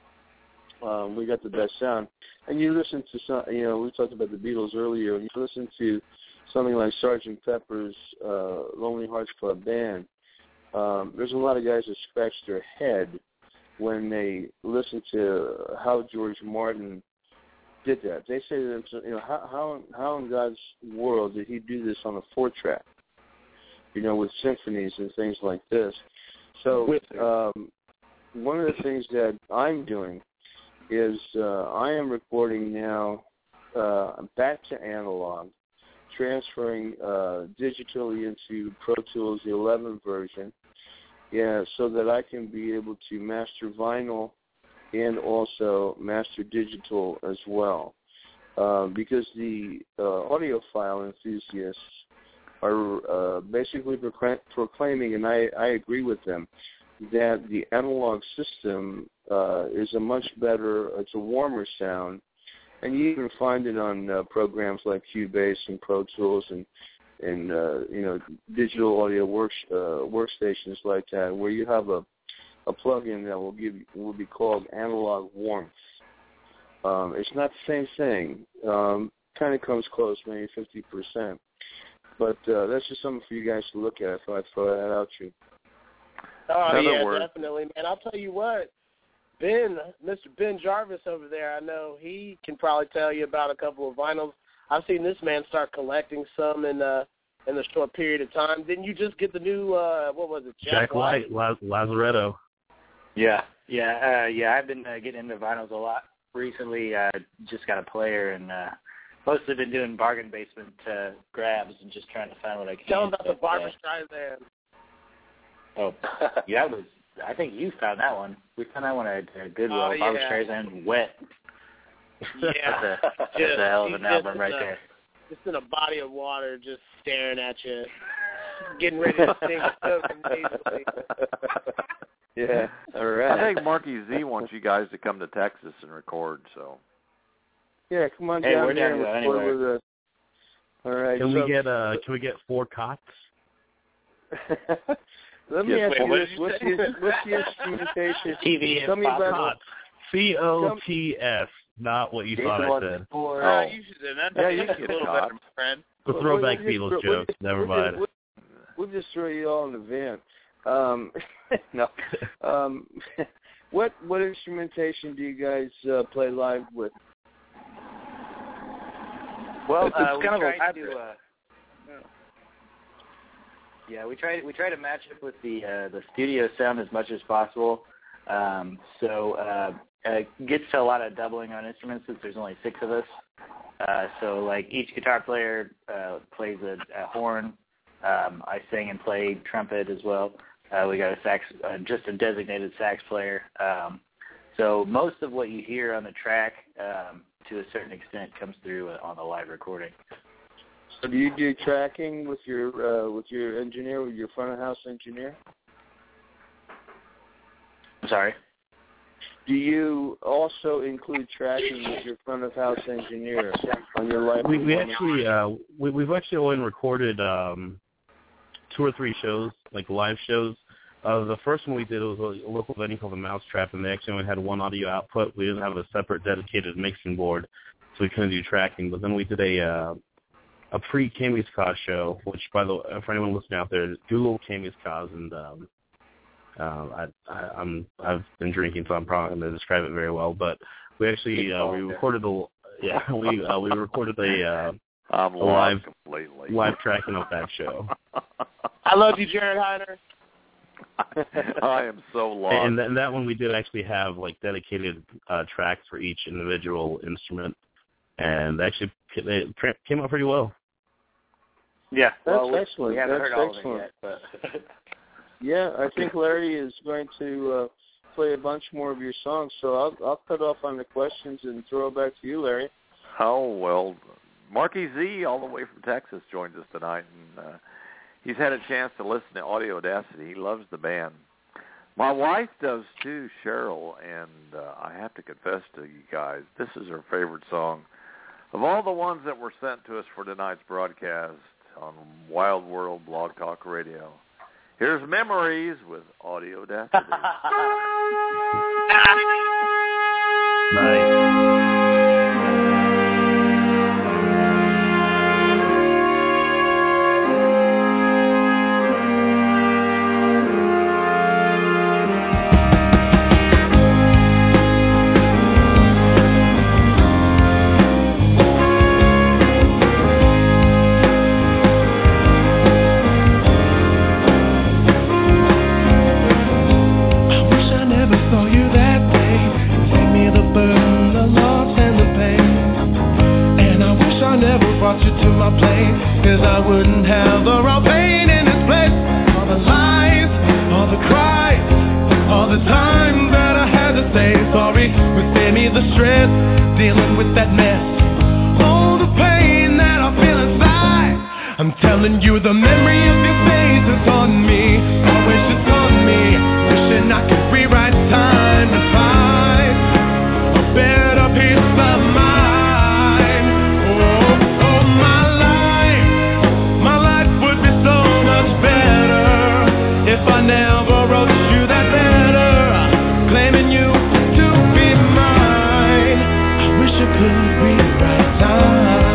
um, we got the best sound. And you listen to some, you know, we talked about the Beatles earlier, and you listen to something like Sergeant Pepper's uh, Lonely Hearts Club Band. Um, there's a lot of guys that scratch their head when they listen to how George Martin did that. They say to themselves, you know, how, how how in God's world did he do this on a four-track, you know, with symphonies and things like this? So um, one of the things that I'm doing is uh, I am recording now uh, back to analog, transferring uh, digitally into Pro Tools, the eleven version, yeah, so that I can be able to master vinyl and also master digital as well. Uh, because the uh, audiophile enthusiasts are uh, basically procl- proclaiming, and I, I agree with them, that the analog system uh, is a much better, it's a warmer sound, and you even find it on uh, programs like Cubase and Pro Tools and and uh, you know, digital audio work uh, workstations like that, where you have a a plug-in that will give will be called analog warmth. Um, it's not the same thing. Um, kind of comes close, maybe fifty percent. But uh, that's just something for you guys to look at. So I throw that out to you. Oh yeah, word. Definitely, man. I'll tell you what, Ben, Mister Ben Jarvis over there, I know he can probably tell you about a couple of vinyls. I've seen this man start collecting some in uh in a short period of time. Didn't you just get the new uh what was it? Jack, Jack White, White Lazaretto. Yeah, yeah, uh, yeah. I've been uh, getting into vinyls a lot recently. Uh, just got a player and uh, mostly been doing bargain basement uh, grabs and just trying to find what I can. Tell them about but, the Barbra uh, Streisand. Oh, yeah, it was. I think you found that one. We found that one at uh, Goodwill. Oh, yeah. Barbra Streisand, Wet. Yeah, that's a, that's just, a hell of an album right a, there. Just in a body of water, just staring at you, getting ready to sink so amazingly. Yeah, all right. I think Marky Z wants you guys to come to Texas and record. So. Yeah, come on hey, down we're here down and to record anywhere. with us. All right. Can so, we get uh? Can we get four cots? Let me Yes, ask wait, you what this: did you what's say? the, what's the instrumentation? T V Tell and me about Cots. C O T S, not what you thought I said. For, Uh, Oh. you should enunciate Yeah, you it can a get little caught. better, my friend. The We'll- throwback we'll just Beatles throw- joke. we'll- Never we'll mind. just- We'll, we'll just throw you all in the van. Um, no. Um, what what instrumentation do you guys uh, play live with? Well, It's uh, we kind of a tried hybrid. to. Uh, yeah, we try we try to match up with the uh, the studio sound as much as possible. Um, so uh, it gets to a lot of doubling on instruments since there's only six of us. Uh, so like each guitar player uh, plays a, a horn. Um, I sing and play trumpet as well. Uh, we got a sax, uh, just a designated sax player. Um, so most of what you hear on the track, um, to a certain extent, comes through uh, on the live recording. So do you do tracking with your uh, with your engineer, with your front of house engineer? I'm sorry. Do you also include tracking with your front of house engineer on your live? We we performance? actually uh we we've actually only recorded um two or three shows, like live shows. Uh, the first one we did was a local venue called the Mousetrap, and they actually only had one audio output. We didn't have a separate dedicated mixing board, so we couldn't do tracking. But then we did a uh, a pre-Kami's Cause show, which, by the way, for anyone listening out there, Google Kami's Cause, and um, uh, I, I, I'm I've been drinking, so I'm probably going to describe it very well. But we actually uh, we recorded the yeah we uh, we recorded a, uh, I'm a live completely. live tracking of that show. I love you, Jared Heiner. I am so lost. And, and that one we did actually have like dedicated uh, tracks for each individual instrument, and actually it came out pretty well. Yeah, That's well, we, excellent. we haven't That's heard excellent. all of it yet, but Yeah, I think Larry is going to uh, play a bunch more of your songs, so I'll I'll cut off on the questions and throw it back to you, Larry. Oh, well, Marky Z, all the way from Texas, joins us tonight, and uh, he's had a chance to listen to Audio Audacity. He loves the band. My wife does too, Cheryl, and uh, I have to confess to you guys, this is her favorite song. Of all the ones that were sent to us for tonight's broadcast, on Wild World Blog Talk Radio. Here's Memories with Audio Audacity. Nice. Cause I wouldn't have the raw pain in this place. All the lies, all the cries, all the times that I had to say sorry. But spare me the stress, dealing with that mess. All the pain that I feel inside. I'm telling you, the memory of your face is haunting me. Always just haunting me. Wishing I could rewrite time to find a better piece of mind. I never wrote you that letter, claiming you to be mine. I wish I could rewrite time.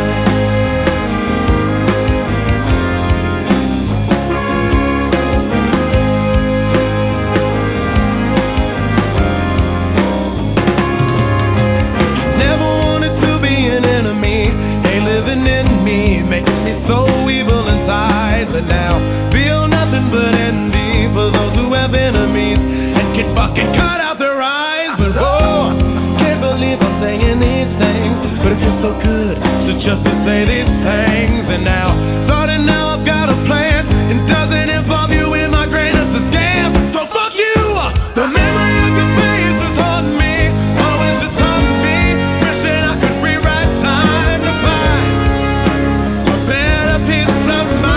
Never wanted to be an enemy, ain't living in me, making me so evil inside. But now feel nothing but envy for those who have enemies and can fucking cut out their eyes. But oh, can't believe I'm saying these things, but it feels so good to just to say these things. And now, starting now, I've got a plan, and doesn't involve you in my greatest escape. So fuck you. The memory of your face is haunting me, always just haunting me. Wishing I could rewrite time to find a better piece of mind.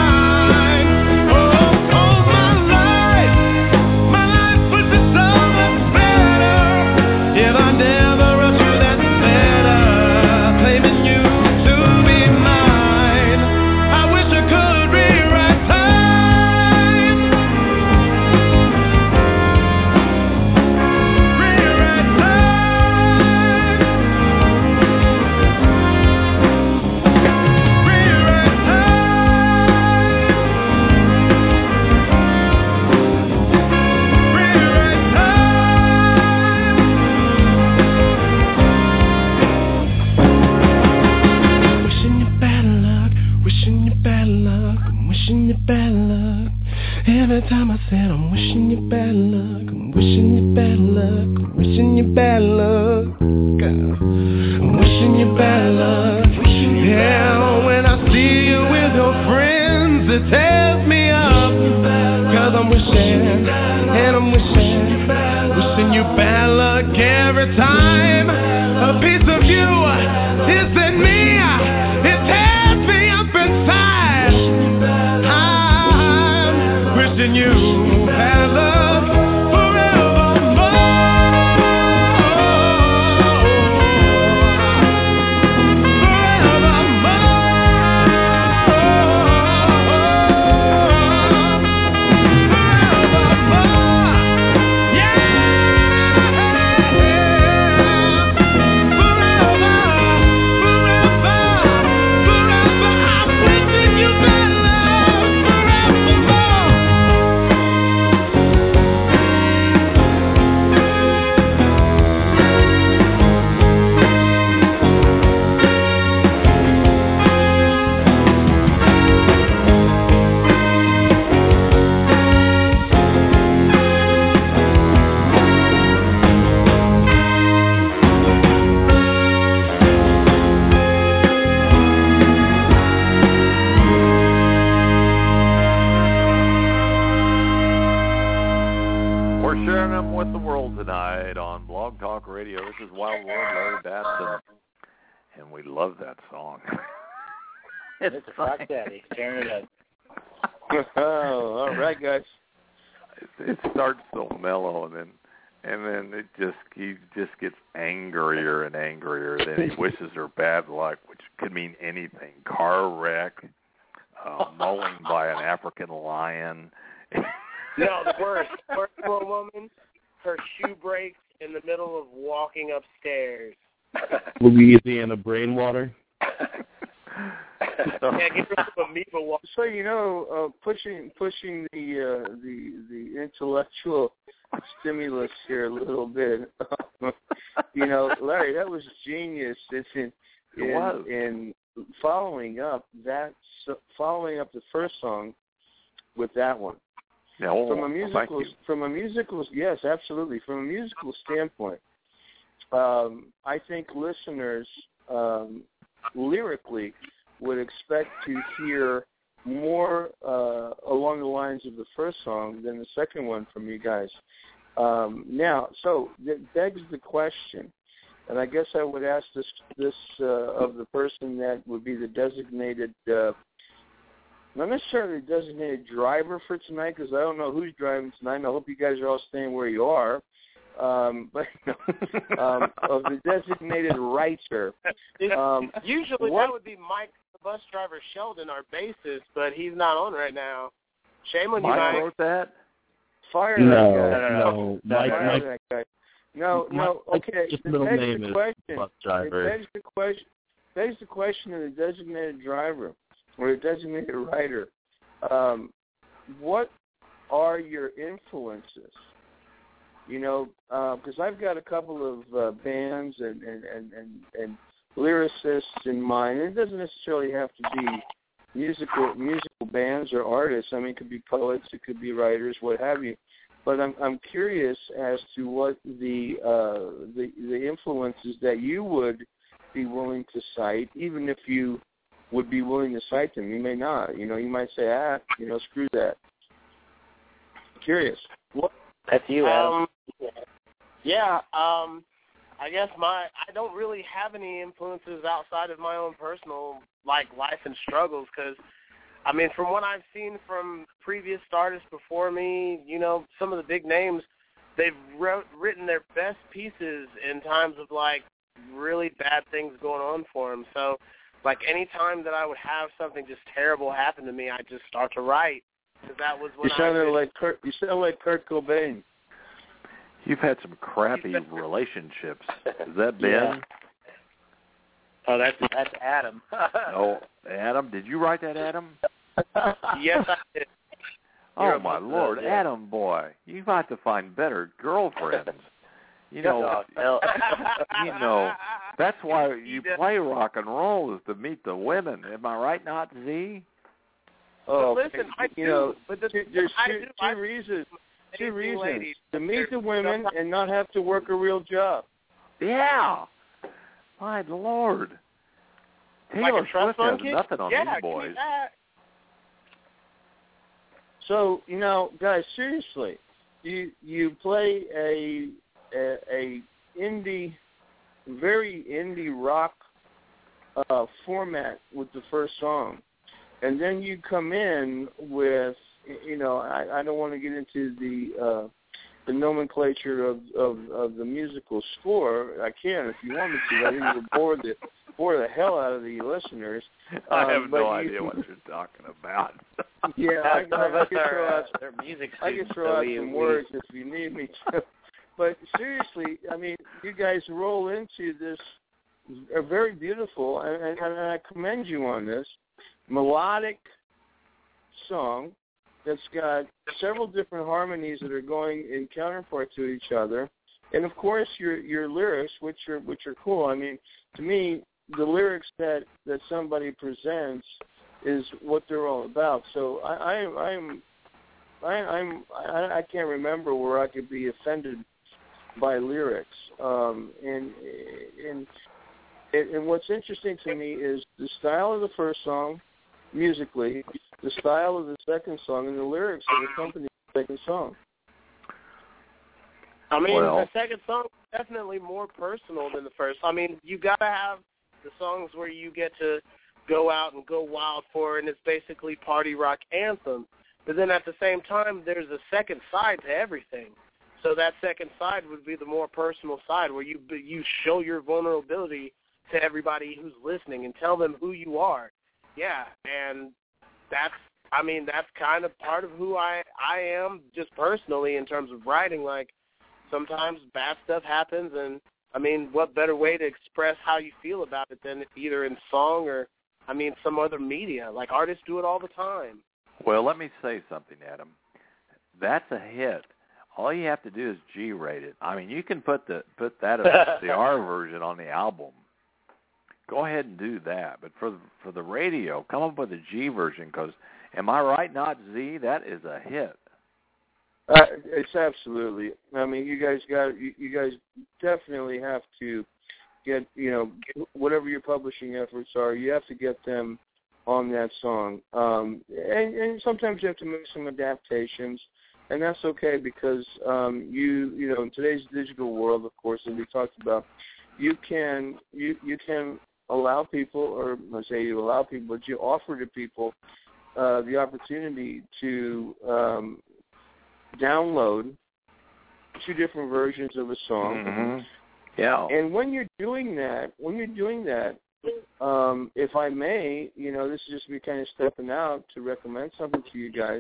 Every time I said I'm wishing you bad luck, I'm wishing you bad luck, I'm wishing you bad luck, I'm wishing you bad luck. Yeah, when I see you with your friends, it tears me up. Cause I'm wishing, and I'm wishing, wishing you bad luck every time. A piece of you is in me, it tears me up inside. I'm wishing you bad luck forevermore. Tonight on Blog Talk Radio. This is Wild World, Larry Batson, and we love that song. It's a Rock Daddy. Tearing it up. Oh, all right, guys. It, it starts so mellow, and then and then it just he just gets angrier and angrier. Then he wishes her bad luck, which could mean anything: car wreck, uh, mauling by an African lion. No, the worst. Worst for a woman, her shoe breaks in the middle of walking upstairs. Louisiana brainwater. Yeah, get rid of amoeba water. So you know, uh, pushing pushing the uh, the the intellectual stimulus here a little bit. You know, Larry, that was genius. It's in in, it was. in following up that following up the first song with that one. Yeah, oh, from a musical, well, from a musical, yes, absolutely. From a musical standpoint, um, I think listeners um, lyrically would expect to hear more uh, along the lines of the first song than the second one from you guys. Um, now, so that begs the question, and I guess I would ask this this uh, of the person that would be the designated. Uh, Not necessarily a designated driver for tonight, because I don't know who's driving tonight. I hope you guys are all staying where you are. Um, but um, of the designated writer. Um, Usually what, that would be Mike, the bus driver, Sheldon, our bassist, but he's not on right now. Shame on you, Mike Mike. wrote that? Fire no, that guy. No, no, no. Mike, Fire Mike, that guy. No, no, Mike, okay. Just It middle begs name the is question. bus driver. It begs the question. Begs the question of the designated driver or the designated writer. Um, what are your influences? You know, because uh, I've got a couple of uh, bands and, and, and, and, and lyricists in mind. It doesn't necessarily have to be musical musical bands or artists. I mean, it could be poets, it could be writers, what have you. But I'm I'm curious as to what the uh, the the influences that you would be willing to cite, even if you would be willing to cite them. You may not. You know, you might say, ah, you know, screw that. Curious. What? That's you, Adam. Um, yeah, um, I guess my I don't really have any influences outside of my own personal, like, life and struggles, because, I mean, from what I've seen from previous artists before me, you know, some of the big names, they've wrote, written their best pieces in times of, like, really bad things going on for them. So, like, any time that I would have something just terrible happen to me, I just start to write. Because that was when you sounded I could, like Kurt. You sound like Kurt Cobain. You've had some crappy relationships. Is that Ben? Yeah. Oh, that's that's Adam. Oh, Adam, did you write that, Adam? Yes, I did. Oh, You're my a- Lord, yeah. Adam, boy, you've got to find better girlfriends. You know, Oh, you know, that's why you does. play rock and roll is to meet the women. Am I right, not Z? Oh, But listen, I you do, know, but the, there's I two, do, two I, reasons. Two amazing reasons ladies. to meet the There's women sometimes- and not have to work a real job. Yeah. My Lord. Like Taylor a trust Swift has fund kid? nothing on yeah, these give me boys. that. So, you know, guys, seriously, you you play a a, a indie, very indie rock uh, format with the first song, and then you come in with, you know, I, I don't want to get into the uh, the nomenclature of, of, of the musical score. I can if you want me to. I think it would bore the bore the hell out of the listeners. I Um, have but no you- idea what you're talking about. Yeah, I, Some I, of I us can are, throw uh, out they're music I can students, throw so out we, some we, words if you need me to. But seriously, I mean, you guys roll into this a very beautiful, and, and, and I commend you on this, melodic song that's got several different harmonies that are going in counterpart to each other. And, of course, your your lyrics, which are which are cool. I mean, to me, the lyrics that, that somebody presents is what they're all about. So I, I, I'm I, I'm I, I can't remember where I could be offended by lyrics. Um, and and and what's interesting to me is the style of the first song, musically, the style of the second song, and the lyrics that accompany the second song. I mean, Well- the second song is definitely more personal than the first. I mean, you got to have the songs where you get to go out and go wild for, and it's basically party rock anthem. But then at the same time, there's a second side to everything. So that second side would be the more personal side where you you show your vulnerability to everybody who's listening and tell them who you are. Yeah, and that's, I mean, that's kind of part of who I, I am just personally in terms of writing. Like, sometimes bad stuff happens, and, I mean, what better way to express how you feel about it than either in song or, I mean, some other media. Like, artists do it all the time. Well, let me say something, Adam. That's a hit. All you have to do is G-rate it. I mean, you can put the put that as the R version on the album. Go ahead and do that. But for the, for the radio, come up with a G version, because, am I right, not Z? That is a hit. Uh, it's absolutely. I mean, you guys got you, you guys definitely have to get, you know, whatever your publishing efforts are, you have to get them on that song. Um, and, and sometimes you have to make some adaptations. And that's okay, because um, you you know in today's digital world, of course, as we talked about, you can you you can allow people, or let's say you allow people, but you offer to people uh, the opportunity to um, download two different versions of a song. Mm-hmm. Yeah. And when you're doing that, when you're doing that, um, if I may, you know, this is just me kind of stepping out to recommend something to you guys.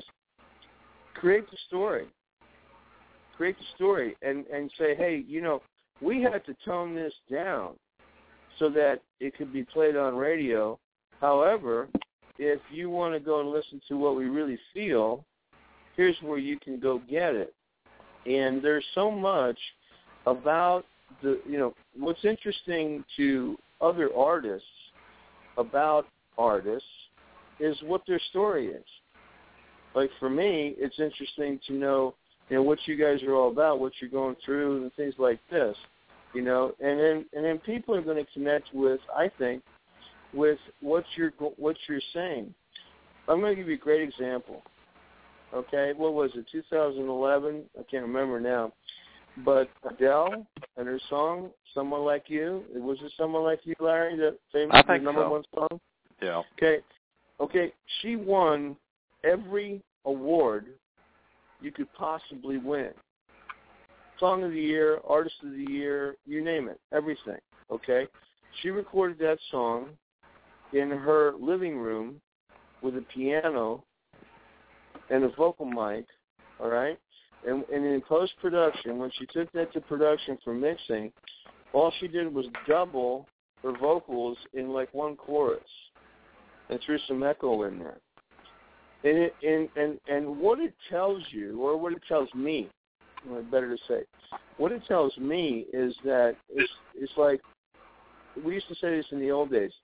Create the story. Create the story and, and say, hey, you know, we had to tone this down so that it could be played on radio. However, if you want to go and listen to what we really feel, here's where you can go get it. And there's so much about the, you know, what's interesting to other artists about artists is what their story is. Like, for me, it's interesting to know, you know, what you guys are all about, what you're going through, and things like this, you know. And then, and then people are going to connect with, I think, with what you're what you're saying. I'm going to give you a great example. Okay, what was it? two thousand eleven? I can't remember now. But Adele and her song "Someone Like You." Was it "Someone Like You," Larry? The famous I think number so. one song. Yeah. Okay. Okay. She won every award you could possibly win. Song of the Year, Artist of the Year, you name it, everything, okay? She recorded that song in her living room with a piano and a vocal mic, all right? And, and in post-production, when she took that to production for mixing, all she did was double her vocals in like one chorus and threw some echo in there. And, it, and and and what it tells you, or what it tells me, better to say, what it tells me is that it's it's like, we used to say this in the old days.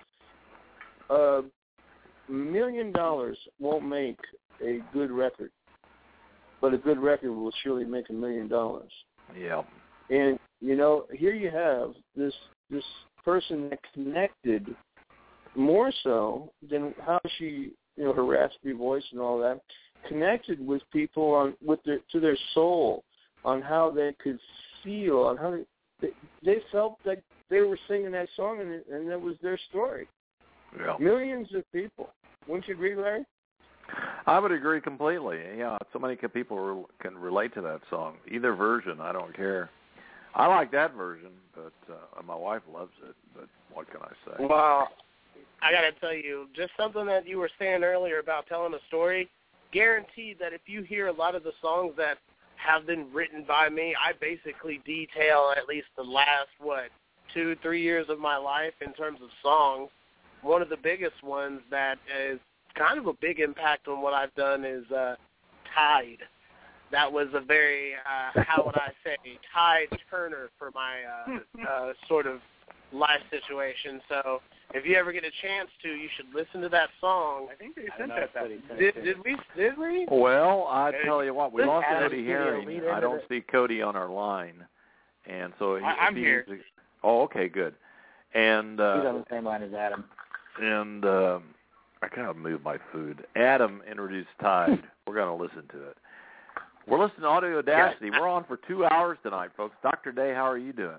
A million dollars won't make a good record, but a good record will surely make a million dollars. Yeah. And you know, here you have this this person that connected more so than how she, you know, her raspy voice and all that, connected with people on with their to their soul, on how they could feel, on how they, they felt like they were singing that song, and, and that was their story. Yeah. Millions of people. Wouldn't you agree, Larry? I would agree completely. Yeah, so many people re- can relate to that song. Either version, I don't care. I like that version, but uh, my wife loves it. But what can I say? Well, I got to tell you, just something that you were saying earlier about telling a story, guaranteed that if you hear a lot of the songs that have been written by me, I basically detail at least the last, what, two, three years of my life in terms of songs. One of the biggest ones that is kind of a big impact on what I've done is uh, Tide. That was a very, uh, how would I say, tide turner for my uh, uh, sort of life situation. So if you ever get a chance to, you should listen to that song. I think they sent that. that did, did we? Did we? Well, I tell you what, we lost Adam Cody Studio, Herring. lead I into don't the- see Cody on our line, and so he, I- I'm he here. needs to- oh, okay, good. And uh, He's on the same line as Adam. and um, I gotta move my food. Adam introduced Tide. We're gonna listen to it. We're listening to Audio Audacity. We're on for two hours tonight, folks. Doctor Day, how are you doing?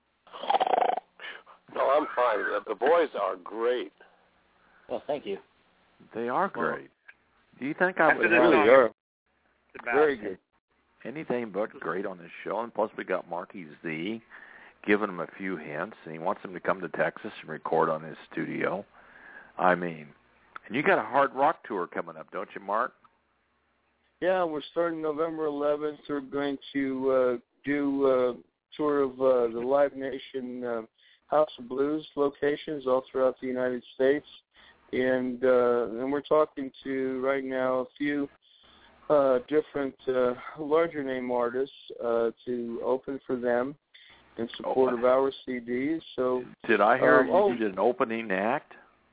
No, I'm fine. The boys are great. Well, thank you. They are great. Do you think I After would this have song, are. it's about Very good. anything but great on this show? And plus, we got Marky Z giving him a few hints, and he wants him to come to Texas and record on his studio. I mean, And you got a hard rock tour coming up, don't you, Mark? Yeah, we're starting November eleventh. We're going to uh, do a tour of uh, the Live Nation uh, House of Blues locations all throughout the United States. And, uh, and we're talking to, right now, a few uh, different uh, larger name artists uh, to open for them in support oh, of our C Ds. So, did I hear um, you oh, did an opening act?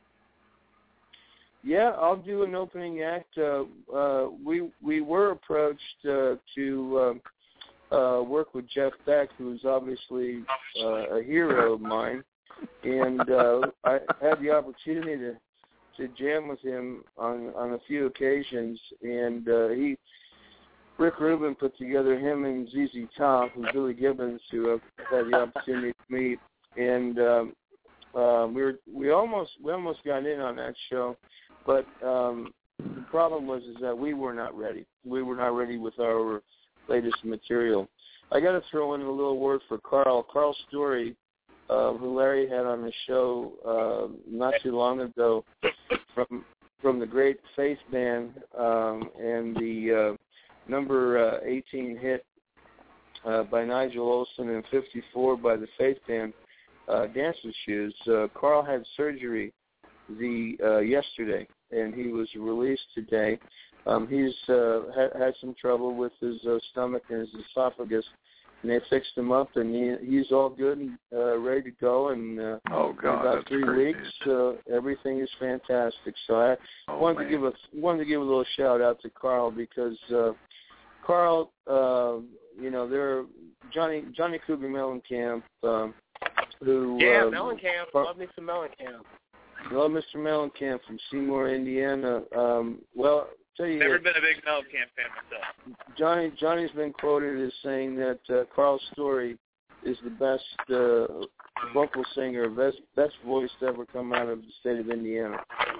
Yeah, I'll do an opening act. Uh, uh, we we were approached uh, to uh, uh, work with Jeff Beck, who's obviously uh, a hero of mine, and uh, I had the opportunity to, to jam with him on, on a few occasions, and uh, he Rick Rubin put together him and Z Z Top and Billy Gibbons, who I've had the opportunity to meet, and um, uh, we were we almost we almost got in on that show. But um, the problem was is that we were not ready. We were not ready with our latest material. I got to throw in a little word for Carl. Carl Story, uh, who Larry had on the show uh, not too long ago, from from the great Faith Band um, and the uh, number uh, eighteen hit uh, by Nigel Olsson and fifty-four by the Faith Band, uh, Dancing Shoes. Uh, Carl had surgery the uh, yesterday, and he was released today. Um, he's uh, ha- had some trouble with his uh, stomach and his esophagus, and they fixed him up, and he, he's all good and uh, ready to go. And uh, oh God, in about that's three great weeks, uh, everything is fantastic. So I oh, wanted man. to give a wanted to give a little shout out to Carl because uh, Carl, uh, you know, there Johnny Johnny Cougar Mellencamp, um, who yeah, uh, Mellencamp, Car- love me some Mellencamp. Well, Mister Mellencamp from Seymour, Indiana. Um, well, I'll tell you, never been a big Mellencamp fan myself. Johnny Johnny's been quoted as saying that uh, Carl Story is the best uh, vocal singer, best best voice to ever come out of the state of Indiana.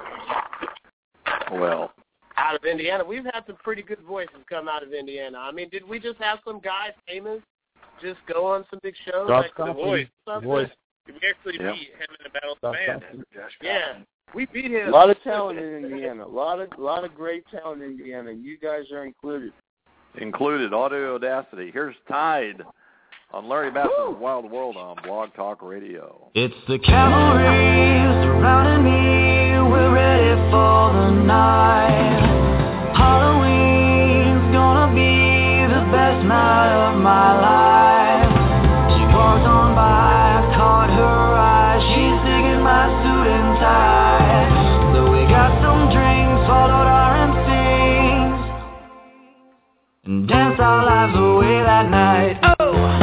Well, out of Indiana, we've had some pretty good voices come out of Indiana. I mean, did we just have some guy famous just go on some big shows Josh like Copley, The Voice? Voice. We actually yep. beat him in the Battle of the Band. Yeah, we beat him. A lot of talent in Indiana. A lot of a lot of great talent in Indiana. You guys are included. Included. Audio Audacity. Here's Tide on Larry Bass's Wild World on Blog Talk Radio. It's the cavalry surrounding me. We're ready for the night. Halloween's gonna be the best night of my life. She walks on by. Caught her eye, she's digging my suit and tie. So we got some drinks, followed our M Cs, and danced our lives away that night. Oh!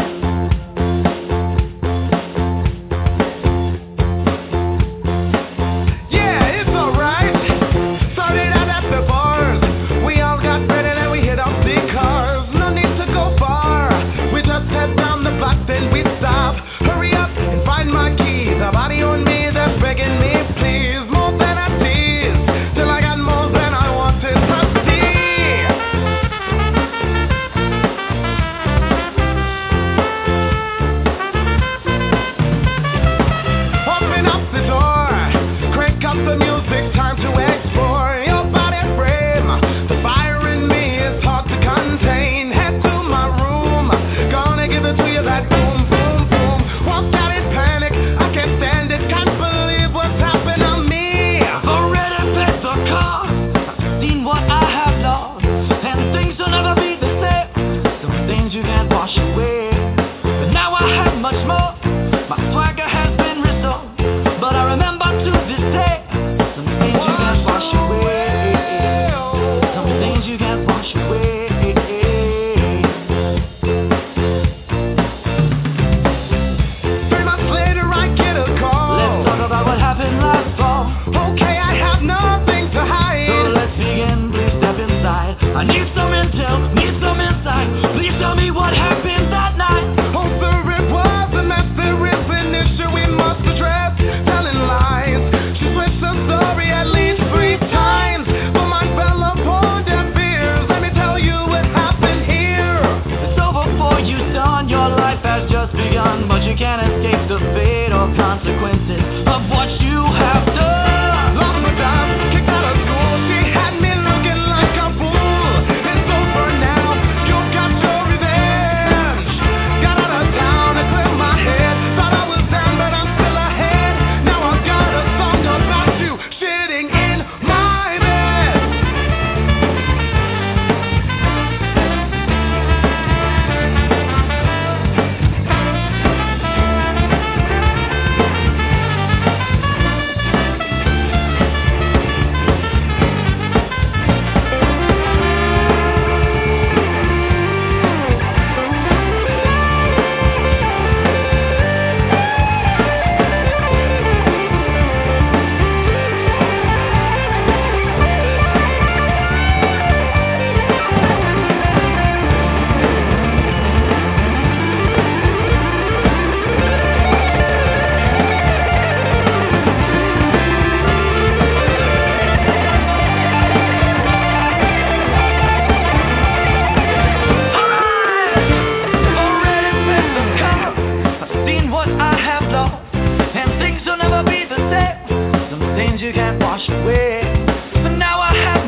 Yeah, it's alright. Started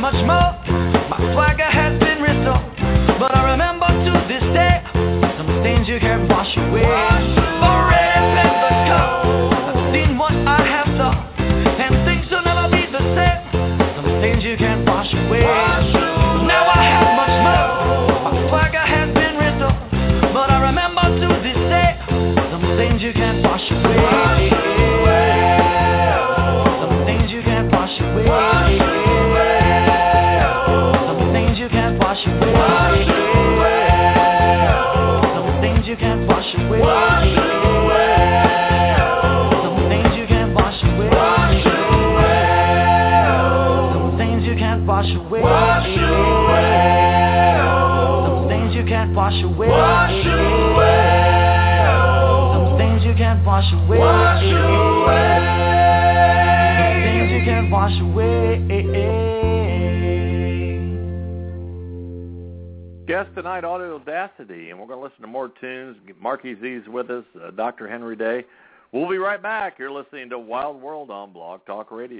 much more. My swagger has been restored. But I remember to this day some things you can't wash away. Forever in the cold, I've seen what I have saw, and things will never be the same. Some things you can't wash away. Now I have much more. My swagger has been restored. But I remember to this day some things you can't wash away. Some things you can't wash away. Some things you can't wash away. Some things you can't wash away. Some things you can't wash away. Some things you can't wash away. Some things you can't wash away. Some things you can't wash away. Some things you can't wash away. Guest tonight, Audacity, and we're going to listen to more tunes. Marky Z's with us, uh, Doctor Henry Day. We'll be right back. You're listening to Wild World on Blog Talk Radio.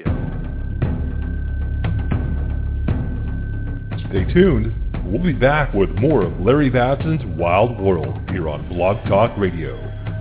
Stay tuned. We'll be back with more of Larry Batson's Wild World here on Blog Talk Radio.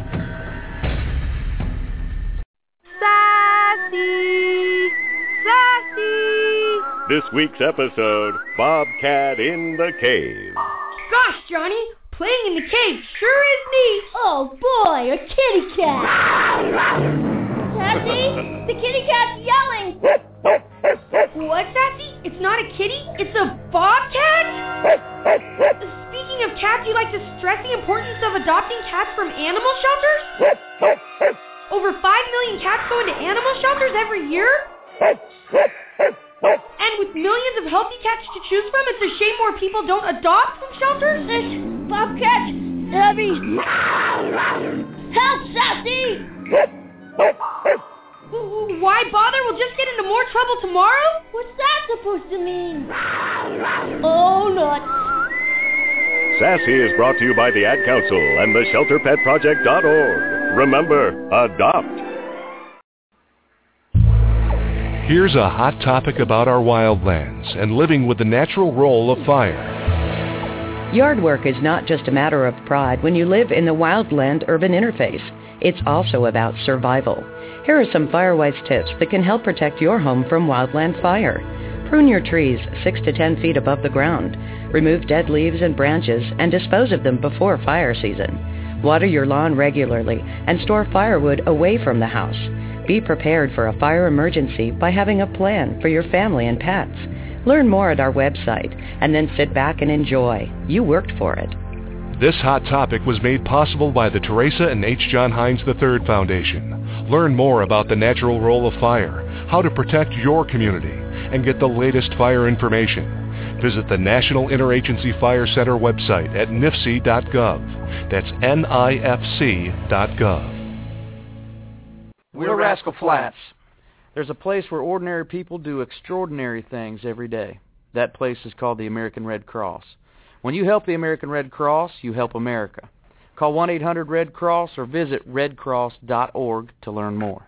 Sassy! Sassy! This week's episode, Bobcat in the Cave. Gosh, Johnny, playing in the cave sure is neat. Oh boy, a kitty cat. Sassy, the kitty cat's yelling. What, Sassy? It's not a kitty, it's a bobcat? Speaking of cats, you like to stress the importance of adopting cats from animal shelters? Over five million cats go into animal shelters every year? And with millions of healthy cats to choose from, it's a shame more people don't adopt from shelters? This bobcat, heavy. Help, Sassy! Why bother? We'll just get into more trouble tomorrow? What's that supposed to mean? Oh, nuts. Sassy is brought to you by the Ad Council and the shelter pet project dot org. Remember, adopt. Here's a hot topic about our wildlands and living with the natural role of fire. Yard work is not just a matter of pride when you live in the wildland-urban interface. It's also about survival. Here are some Firewise tips that can help protect your home from wildland fire. Prune your trees six to ten feet above the ground. Remove dead leaves and branches and dispose of them before fire season. Water your lawn regularly and store firewood away from the house. Be prepared for a fire emergency by having a plan for your family and pets. Learn more at our website and then sit back and enjoy. You worked for it. This hot topic was made possible by the Teresa and H. John Hines the third Foundation. Learn more about the natural role of fire, how to protect your community, and get the latest fire information. Visit the National Interagency Fire Center website at N I F C dot gov. That's N I F C dot gov. We're Rascal Flats. There's a place where ordinary people do extraordinary things every day. That place is called the American Red Cross. When you help the American Red Cross, you help America. Call one eight hundred red cross or visit red cross dot org to learn more.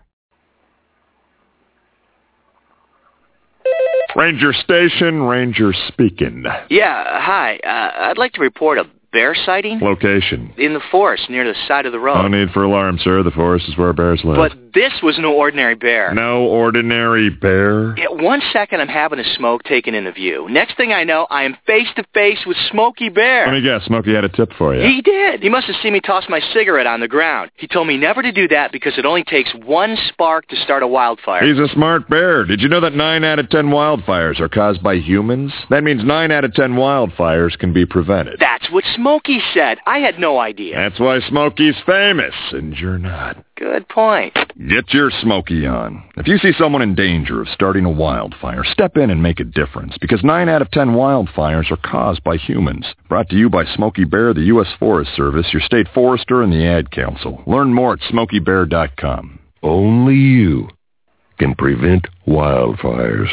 Ranger Station, Ranger speaking. Yeah, hi. Uh, I'd like to report a bear sighting. Location. In the forest, near the side of the road. No need for alarm, sir. The forest is where bears live. But this was no ordinary bear. No ordinary bear? Yeah, one second I'm having a smoke taken into view. Next thing I know, I am face-to-face with Smokey Bear. Let me guess, Smokey had a tip for you. He did. He must have seen me toss my cigarette on the ground. He told me never to do that because it only takes one spark to start a wildfire. He's a smart bear. Did you know that nine out of ten wildfires are caused by humans? That means nine out of ten wildfires can be prevented. That's what Smokey said. I had no idea. That's why Smokey's famous, and you're not. Good point. Get your Smokey on. If you see someone in danger of starting a wildfire, step in and make a difference, because nine out of ten wildfires are caused by humans. Brought to you by Smokey Bear, the U S Forest Service, your state forester, and the Ad Council. Learn more at smokey bear dot com. Only you can prevent wildfires.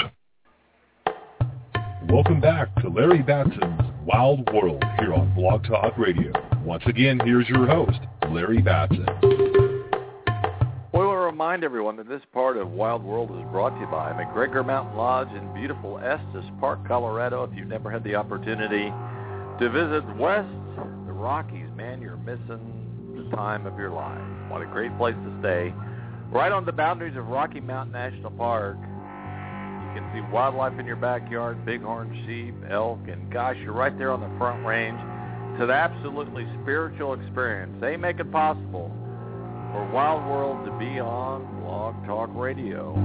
Welcome back to Larry Batson's Wild World here on Blog Talk Radio. Once again, here's your host, Larry Batson. We will remind everyone that this part of Wild World is brought to you by McGregor Mountain Lodge in beautiful Estes Park, Colorado. If you've never had the opportunity to visit west the Rockies, man, you're missing the time of your life. What a great place to stay. Right on the boundaries of Rocky Mountain National Park. You can see wildlife in your backyard, bighorn sheep, elk, and gosh, you're right there on the Front Range. It's an absolutely spiritual experience. They make it possible for Wild World to be on Blog Talk Radio.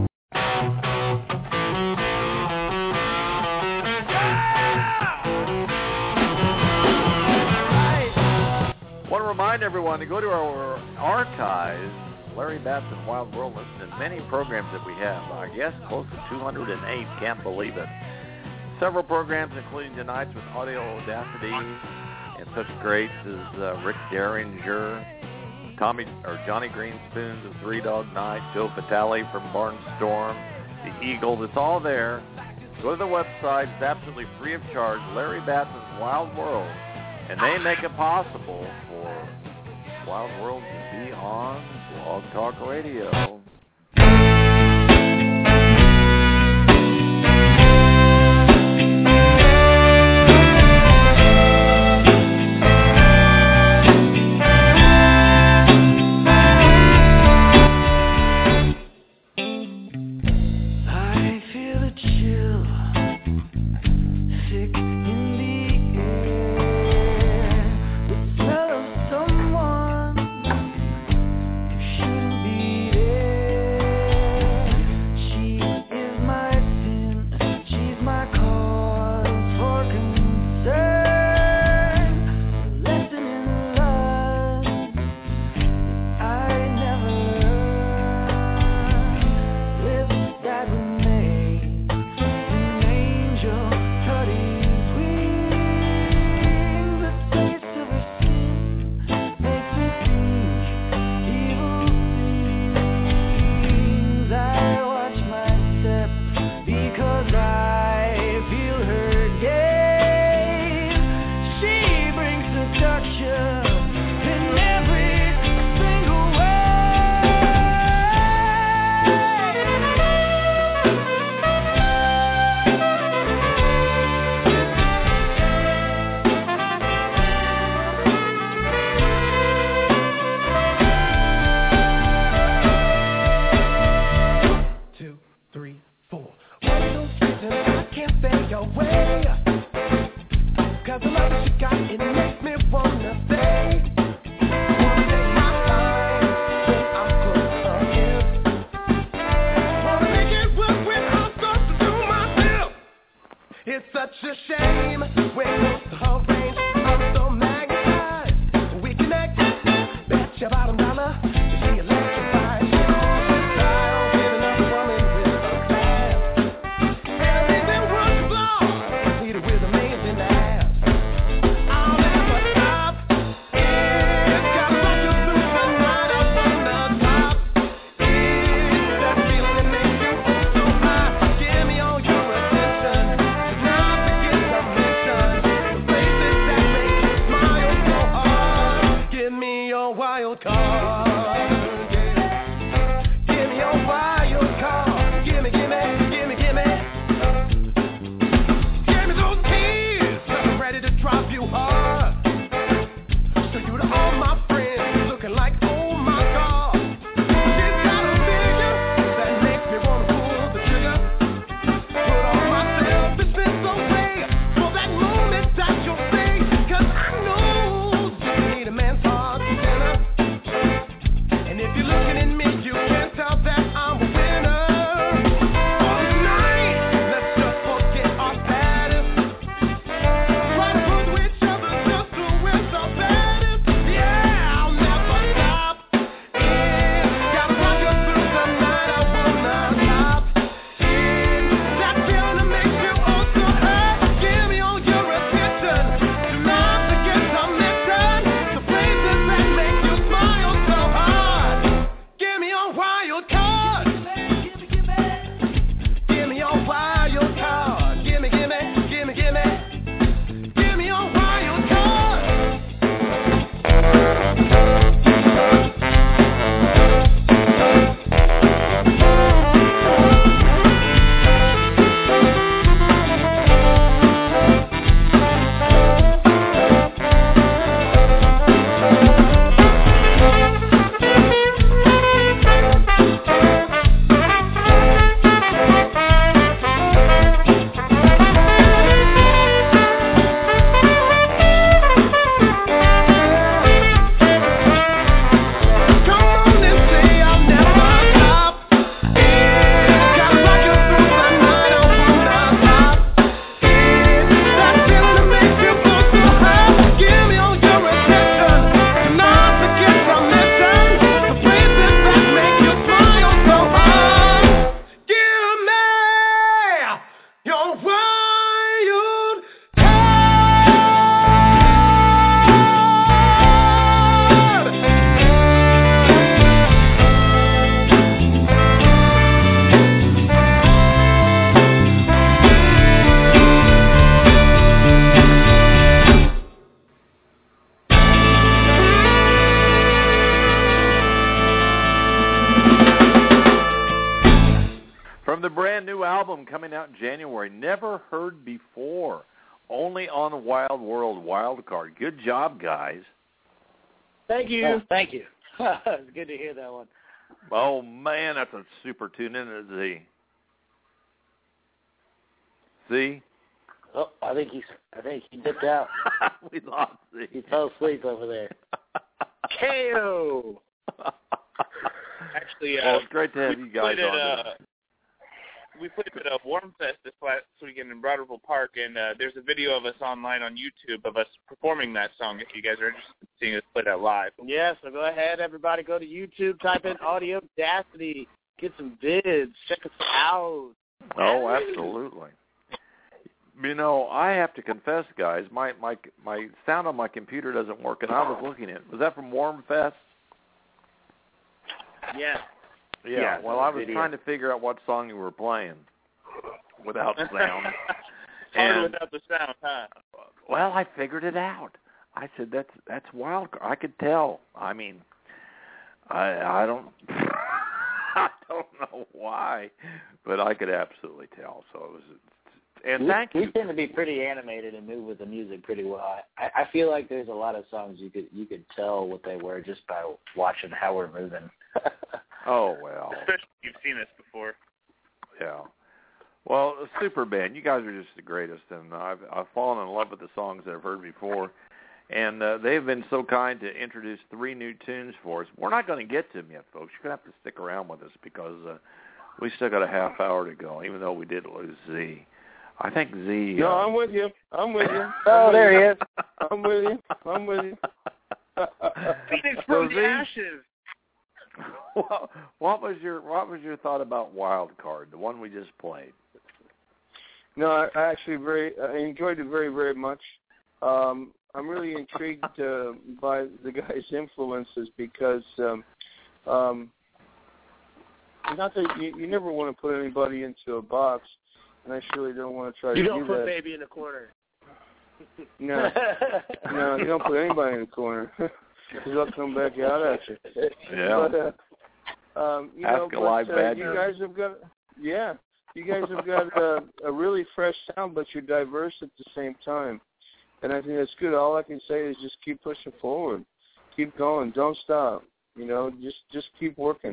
I want to remind everyone to go to our archives, Larry Batson Wild World. Listen to many programs that we have. I guess close to two hundred eight. Can't believe it. Several programs, including tonight's with Audio Audacity and such greats as uh, Rick Derringer, Tommy or Johnny Greenspoons of Three Dog Night, Joe Fatale from Barnstorm, the Eagles. It's all there. Go to the website. It's absolutely free of charge. Larry Batson's Wild World, and they make it possible for Wild World to be on Blog Talk Radio. Places that make you smile. out in January. Never heard before. Only on Wild World Wild Card. Good job, guys. Thank you. Oh, thank you. It's good to hear that one. Oh, man, that's a super tune in at Z. Z? Oh, I think he's. I think he dipped out. We lost Z. He fell asleep over there. K O Actually, uh, well, it's great to have we you guys played on. at, uh, we played at a Warm Fest this last weekend in Broderville Park, and uh, there's a video of us online on YouTube of us performing that song. If you guys are interested in seeing us play that live. Yeah, so go ahead, everybody. Go to YouTube, type in Audio Audacity, get some vids, check us out. Oh, absolutely. You know, I have to confess, guys, my my my sound on my computer doesn't work, and I was looking at it. Was that from Warm Fest? Yeah. Yeah, yeah well, I was video. trying to figure out what song you were playing without sound. Hard and, without the sound, huh? Well, I figured it out. I said, that's that's wild. I could tell. I mean, I I don't I don't know why, but I could absolutely tell. So it was, and we, thank we you. We tend to be pretty animated and move with the music pretty well. I, I feel like there's a lot of songs you could you could tell what they were just by watching how we're moving. Oh, well. Especially if you've seen us before. Yeah. Well, super band. You guys are just the greatest, and I've I've fallen in love with the songs that I've heard before. And uh, they've been so kind to introduce three new tunes for us. We're not going to get to them yet, folks. You're going to have to stick around with us because uh, we still got a half hour to go, even though we did lose Z. I think Z... No, uh, I'm with you. I'm with you. Oh, there he is. I'm with you. I'm with you. Phoenix from the ashes. What, what was your What was your thought about Wild Card, the one we just played? No, I, I actually very I enjoyed it very very much. Um, I'm really intrigued uh, by the guy's influences because um, um, not that you, you never want to put anybody into a box, and I surely don't want to try you to don't do put that. baby in a corner. No, no, you don't put anybody in a corner. Because they'll come back out at you. Yeah. But, uh, um, you Ask know, a but, live uh, badger. you guys have got, yeah, you guys have got uh, a really fresh sound, but you're diverse at the same time. And I think that's good. All I can say is just keep pushing forward. Keep going. Don't stop. You know, just just keep working.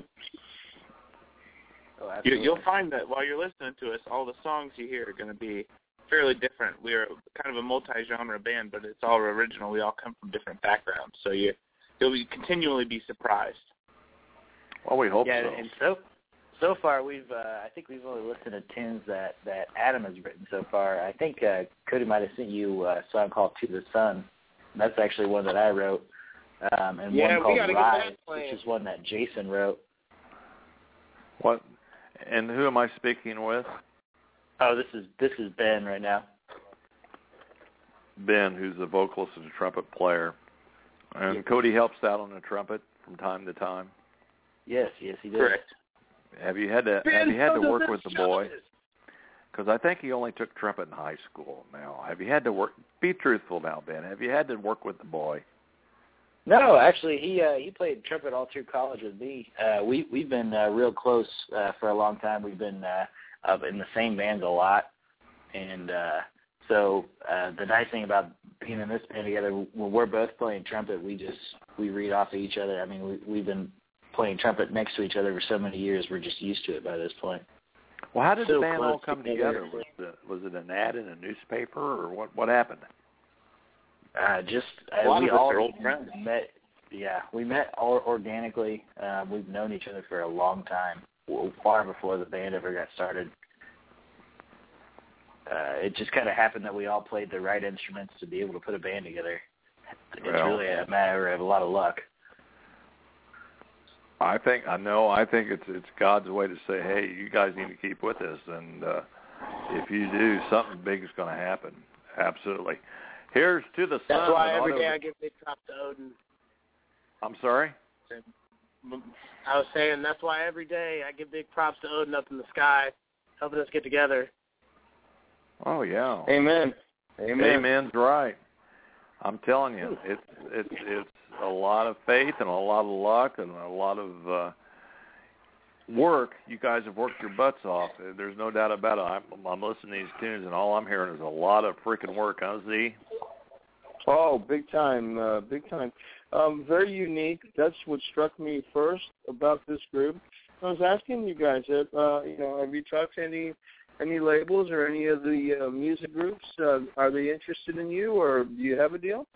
Oh, you, you'll find that while you're listening to us, all the songs you hear are going to be fairly different. We're kind of a multi-genre band, but it's all original. We all come from different backgrounds, so you, you'll be continually be surprised. Well, we hope yeah, so. and so so far we've uh, I think we've only listened to tunes that, that Adam has written so far. I think uh, Cody might have sent you a song called "To the Sun." That's actually one that I wrote, um, and yeah, one we called gotta "Rise," get that playing. which is one that Jason wrote. What? And who am I speaking with? Oh, this is this is Ben right now. Ben, who's the vocalist and a trumpet player. And Yes. Cody helps out on the trumpet from time to time. Yes, yes, he did. Correct. Have you had to Ben, Have you had to so work does with the this boy? justice. Because I think he only took trumpet in high school. Now, have you had to work? Be truthful now, Ben. Have you had to work with the boy? No, actually, he uh, he played trumpet all through college with me. Uh, we we've been uh, real close uh, for a long time. We've been uh, up in the same bands a lot, and uh, so uh, the nice thing about being in this band together, when we're both playing trumpet, we just we read off of each other. I mean, we, we've been playing trumpet next to each other for so many years. We're just used to it by this point. Well, how did So the band all close come together. together? Was, the, was it an ad in a newspaper, or what? What happened? Uh, just A lot uh, we of us all are old friends. met. Yeah, we met all organically. Uh, we've known each other for a long time, far before the band ever got started. Uh, it just kind of happened that we all played the right instruments to be able to put a band together. It's Well, really a matter of a lot of luck. I think I know. I think it's it's God's way to say, hey, you guys need to keep with us, and uh, if you do, something big is going to happen. Absolutely. Here's To the Sun. That's why and every Auto- day I give big props to Odin. I'm sorry? I was saying that's why every day I give big props to Odin up in the sky, helping us get together. Oh, yeah. Amen. Amen. Amen's right. I'm telling you, it's it's it's a lot of faith and a lot of luck and a lot of uh, work. You guys have worked your butts off. There's no doubt about it. I'm, I'm listening to these tunes, and all I'm hearing is a lot of freaking work, huh, Z? Oh, big time, uh, big time. Um, very unique. That's what struck me first about this group. I was asking you guys, uh, you know, have you talked to any any labels or any of the uh, music groups? Uh, are they interested in you, or do you have a deal?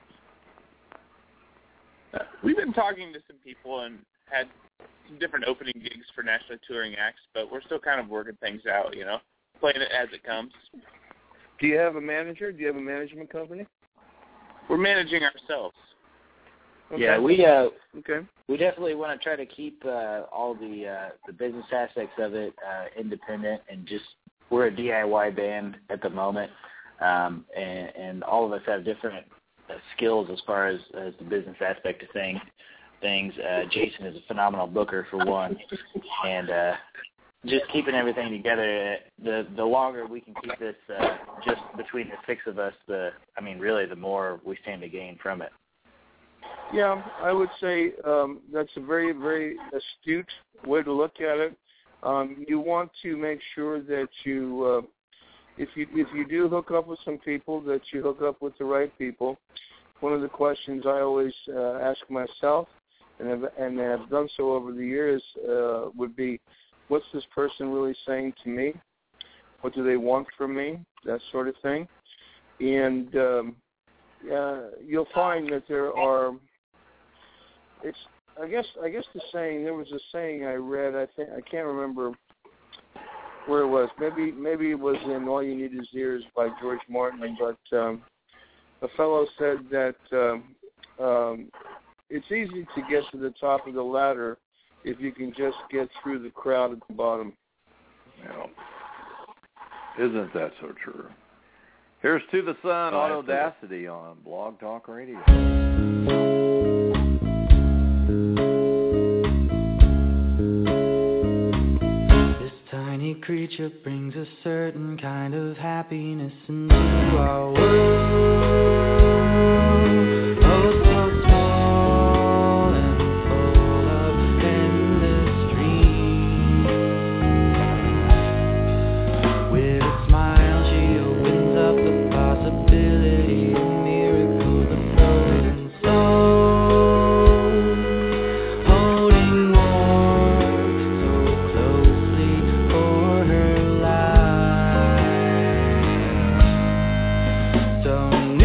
We've been talking to some people and had some different opening gigs for nationally touring acts, but we're still kind of working things out, you know, playing it as it comes. Do you have a manager? Do you have a management company? We're managing ourselves. Okay. Yeah, we uh, okay. we definitely want to try to keep uh, all the uh, the business aspects of it uh, independent, and just we're a D I Y band at the moment, um, and, and all of us have different uh, skills as far as, as the business aspect of things. Things. Uh, Jason is a phenomenal booker for one, and uh, just keeping everything together. The the longer we can keep this uh, just between the six of us, the I mean, really, the more we stand to gain from it. Yeah, I would say um, that's a very, very astute way to look at it. Um, you want to make sure that you, uh, if you if you do hook up with some people, that you hook up with the right people. One of the questions I always uh, ask myself, and have, and have done so over the years, uh, would be, what's this person really saying to me? What do they want from me? That sort of thing. And um, uh, you'll find that there are. It's I guess I guess the saying, there was a saying I read, I think I can't remember where it was. Maybe maybe it was in All You Need Is Ears by George Martin, but um, a fellow said that um, um, it's easy to get to the top of the ladder if you can just get through the crowd at the bottom. Yeah. Isn't that so true? Here's To the Sun, Autodacity on Blog Talk Radio. Creature brings a certain kind of happiness into our world. Oh, so small and full of endless dreams. With a smile, she opens up the possibility of miracles of broken souls. Holding warm so closely for her life. So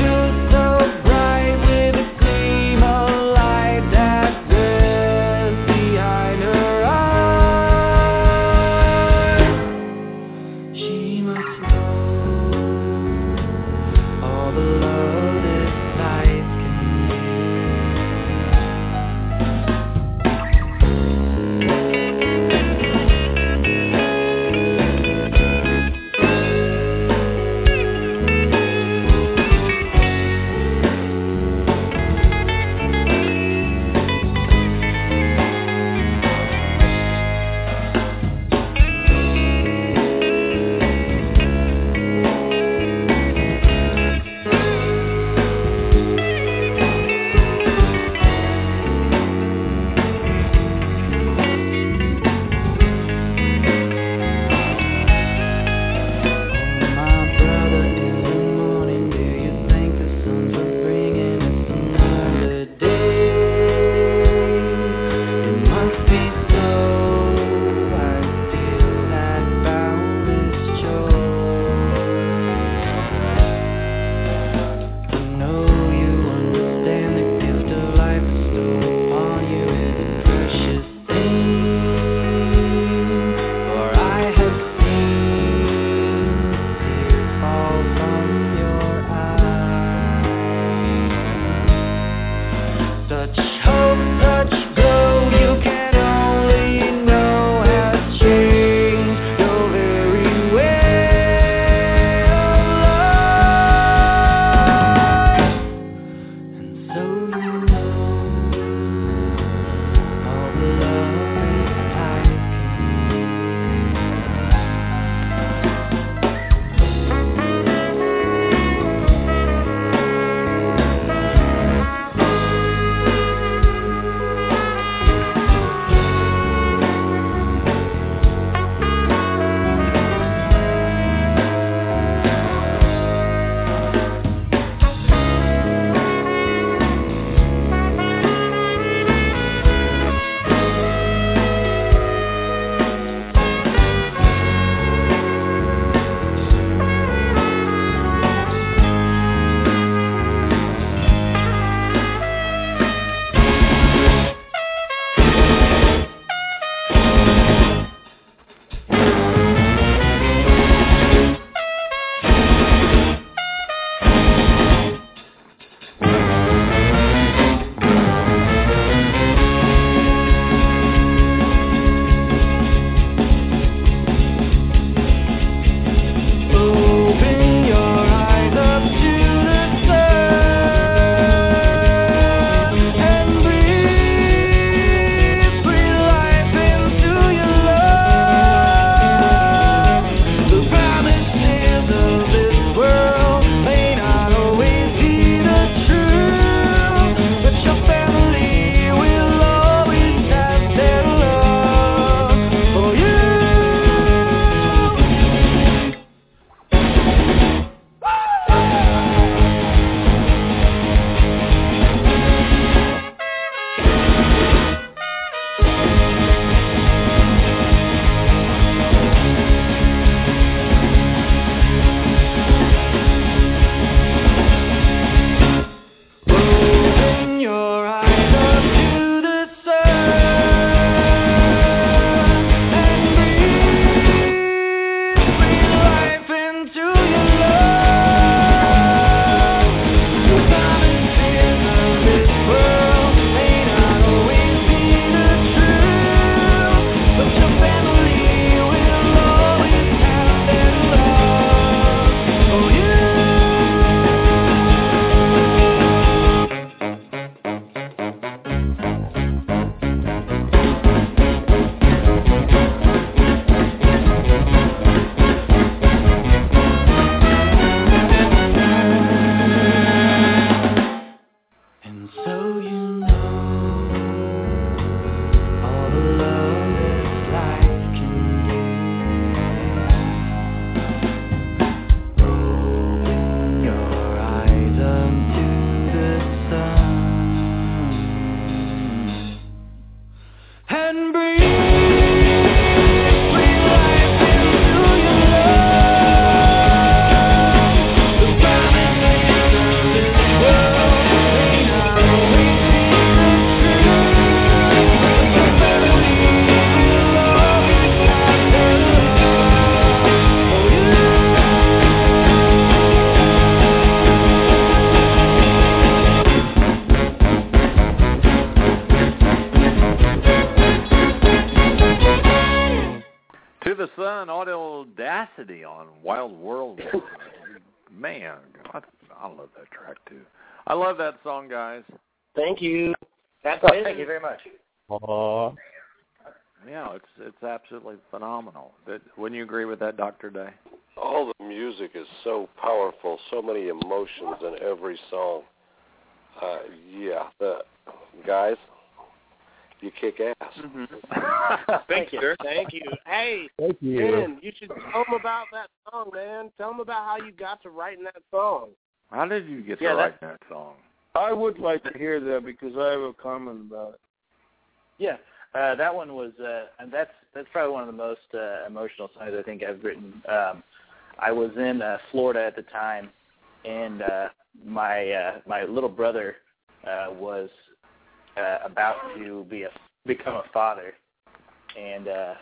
on Wild World. Man, I, I love that track, too. I love that song, guys. Thank you. That's oh, thank you very much. Aww. Yeah, it's it's absolutely phenomenal. But wouldn't you agree with that, Doctor Day? All the music is so powerful, so many emotions in every song. Uh, yeah, the guys, you kick ass. Mm-hmm. Thank you, sir. Thank you. Hey, Thank you. Ben, you should tell them about that song, man. Tell them about how you got to writing that song. How did you get yeah, to write that song? I would like to hear that because I have a comment about it. Yeah, uh, that one was, uh, and that's that's probably one of the most uh, emotional songs I think I've written. Um, I was in uh, Florida at the time, and uh, my uh, my little brother uh, was uh, about to be a become a father, and uh,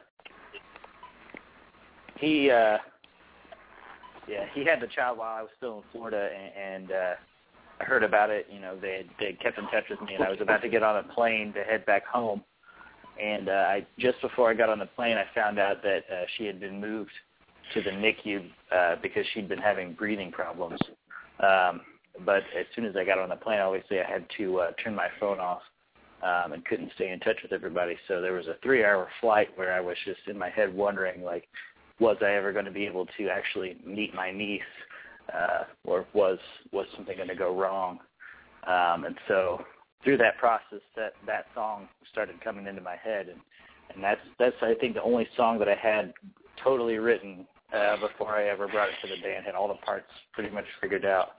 he uh, yeah he had the child while I was still in Florida, and, and uh, I heard about it. You know, they had, they had kept in touch with me, and I was about to get on a plane to head back home. And uh, I just before I got on the plane, I found out that uh, she had been moved to the N I C U uh, because she'd been having breathing problems. Um, but as soon as I got on the plane, obviously I had to uh, turn my phone off um, and couldn't stay in touch with everybody. So there was a three-hour flight where I was just in my head wondering, like, was I ever going to be able to actually meet my niece, uh, or was was something going to go wrong? Um, and so through that process, that, that song started coming into my head, and, and that's that's I think the only song that I had totally written uh, before I ever brought it to the band. Had all the parts pretty much figured out.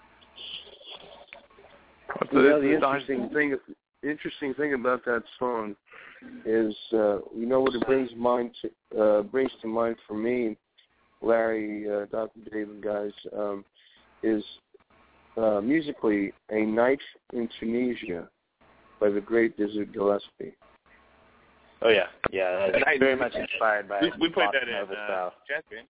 Well, the interesting thing, interesting thing about that song is, uh, you know what it brings mind to, uh, brings to mind for me, Larry, uh, Doctor David, guys, um, is uh, musically "A Night in Tunisia" by the great Dizzy Gillespie. Oh yeah, yeah, that's very much inspired by. We, we played that in Nova uh, style. jazz band.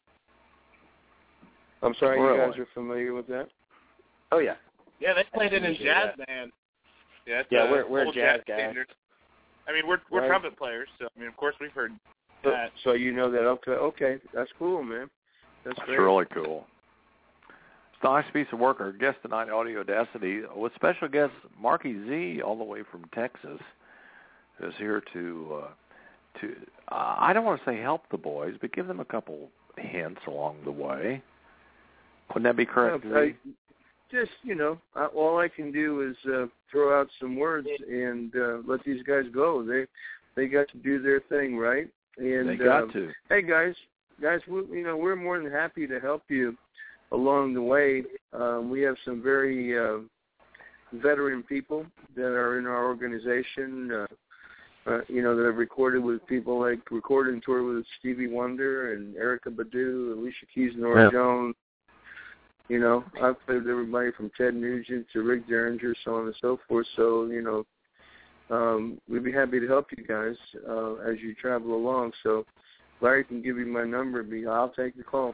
I'm sorry, Really? you guys are familiar with that? Oh yeah. Yeah, they played it in Usually, jazz yeah. band. Yeah, it's Yeah, a we're- we're old jazz jazz guys. standard. I mean, we're we're Right. trumpet players, so I mean, of course we've heard So, that. so you know that? Okay, okay, that's cool, man. That's That's great. really cool. It's a nice piece of work. Our guest tonight, Audio Audacity, with special guest Marky Z, all the way from Texas, is here to uh, to. Uh, I don't want to say help the boys, but give them a couple hints along the way. Wouldn't that be correct? Yeah, I, just, you know, I, all I can do is uh, throw out some words and uh, let these guys go. They they got to do their thing, right? And They got uh, to. Hey, guys, guys, we, you know, we're more than happy to help you along the way. Um, we have some very uh, veteran people that are in our organization. Uh, uh, you know, that have recorded with people like recorded and toured with Stevie Wonder and Erykah Badu, Alicia Keys, Nora Yeah. Jones. You know, I've played with everybody from Ted Nugent to Rick Derringer, so on and so forth. So, you know, um, we'd be happy to help you guys uh, as you travel along. So, Larry can give you my number. Be I'll take the call.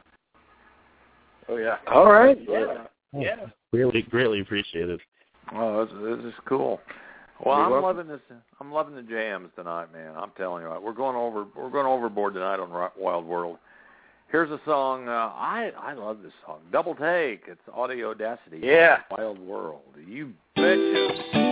Oh yeah. All right. Yeah. Yeah. Really, greatly appreciated. Oh, this, this is cool. Well, You're I'm welcome. loving this. I'm loving the jams tonight, man. I'm telling you, we're going over. We're going overboard tonight on Ro- Wild World. Here's a song. Uh, I I love this song. Double Take. It's Audio Audacity. Yeah. Wild World. You betcha.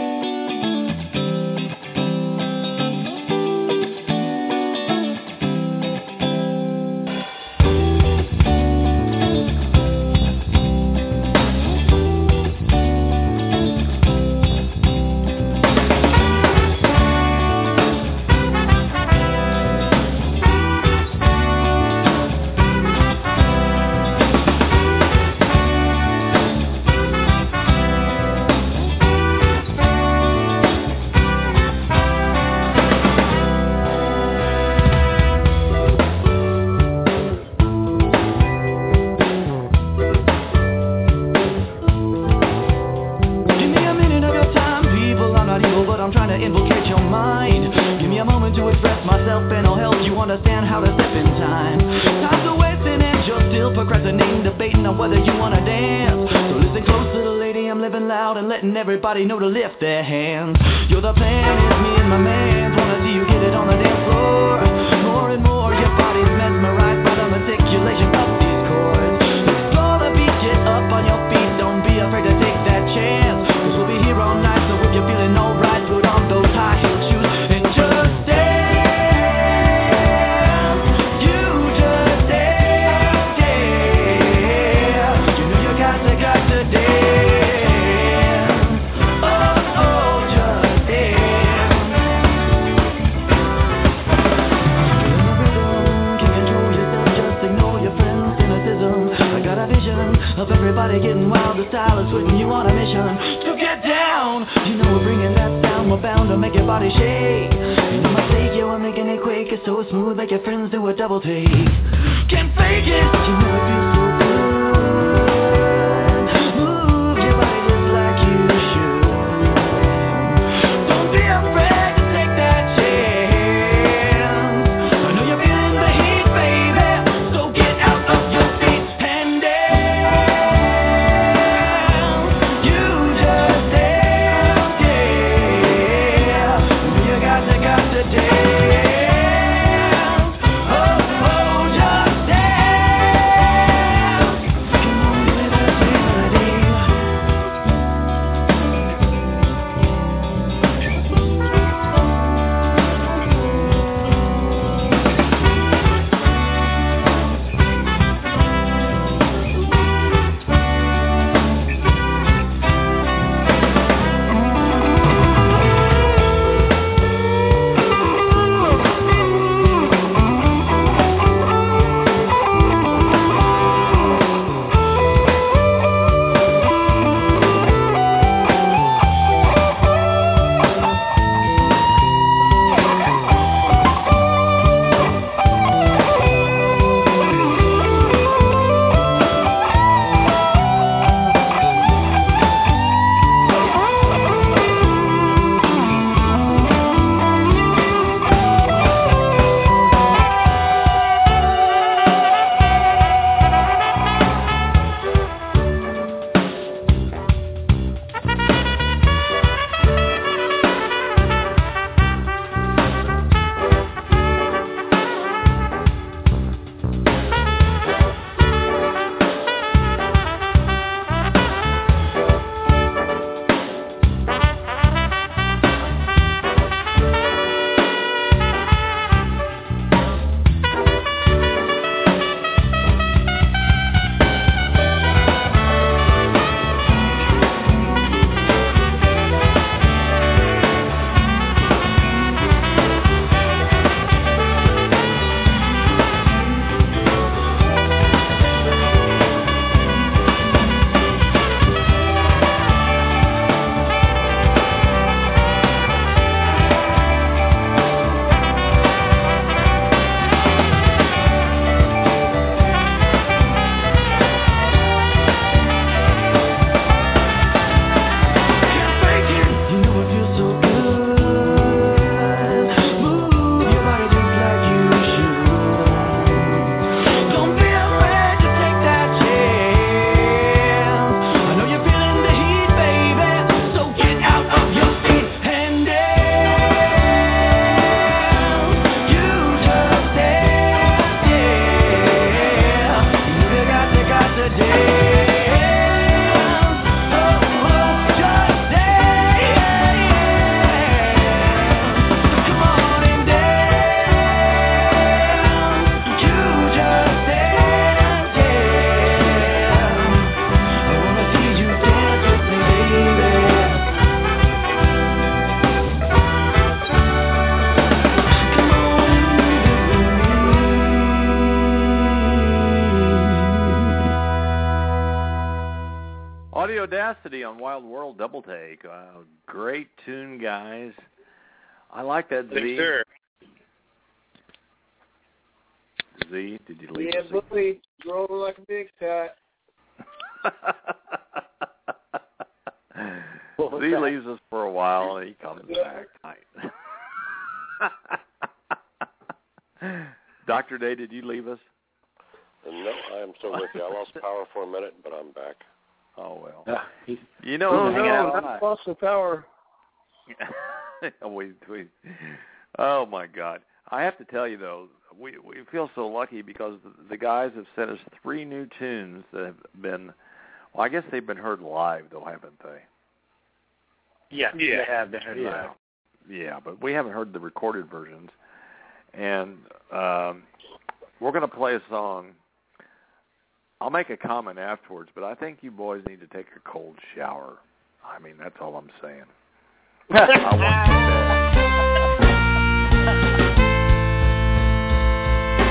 Give me a minute of your time, people. I'm not evil, but I'm trying to infiltrate your mind. Give me a moment to express myself, and I'll help you understand how to step in time. Time's a wasting, and you're still procrastinating, debating on whether you wanna dance. So listen close, little lady. I'm living loud and letting everybody know to lift their hands. You're the plan, it's me and my man. Wanna see you get it on the dance floor. More and more, your body's mesmerized by the articulation of these chords. how the style is putting you on a mission to get down. You know we're bringing that down, we're bound to make your body shake. And no mistake, you are making it quick. It's so smooth, make your friends do a double take. Can't fake it, you know it feels so good. Move your body just like you should. Don't be afraid to take that chance. I know you're feeling the heat, baby. So get out of your seat and dance. You just dance, yeah. You got to, got to dance. Audacity on Wild World Double Take. Uh, great tune, guys. I like that, Z. Yes, sir. Z, did you leave Yeah, us? Billy, rolling like a big cat. Z leaves us for a while, and he comes back. Doctor Day, did you leave us? No, I am still with you. I lost power for a minute, but I'm back. Oh, well. Uh, you know, oh, no, I lost the power. we, we, oh, my God. I have to tell you, though, we we feel so lucky because the, the guys have sent us three new tunes that have been, well, I guess they've been heard live, though, haven't they? Yeah, yeah. they have been heard yeah. live. Yeah, but we haven't heard the recorded versions. And um, we're going to play a song. I'll make a comment afterwards, but I think you boys need to take a cold shower. I mean, that's all I'm saying. I want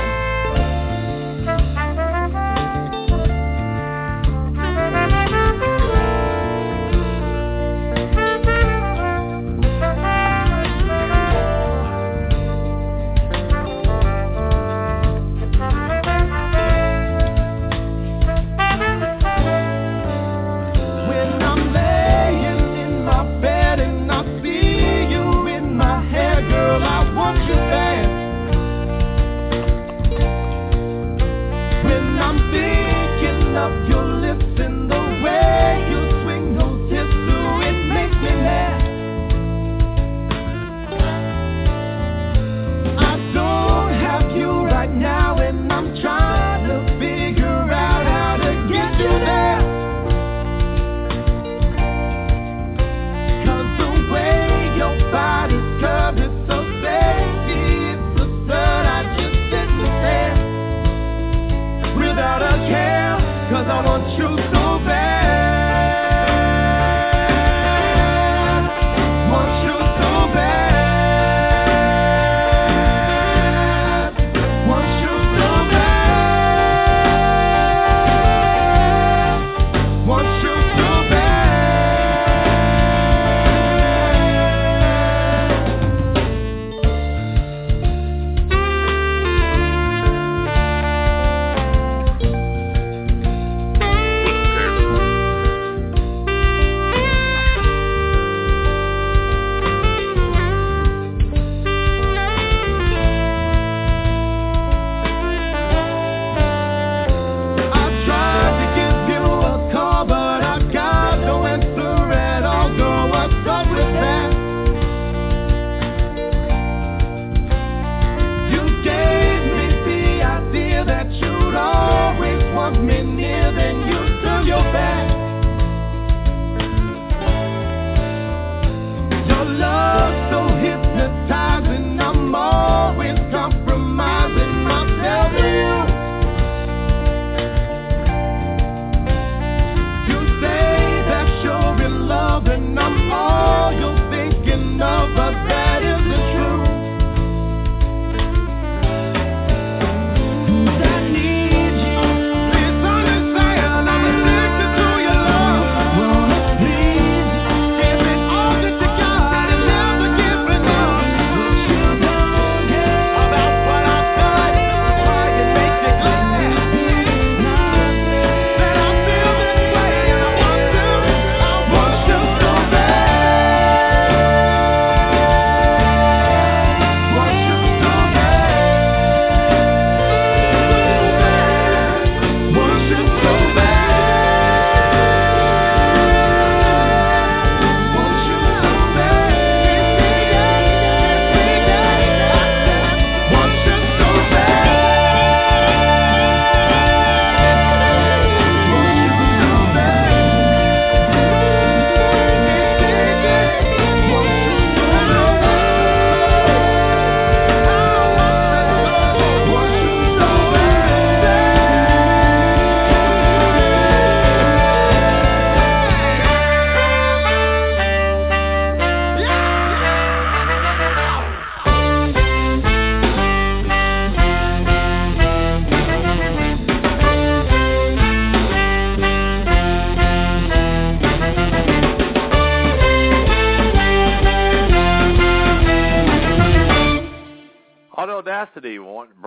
you to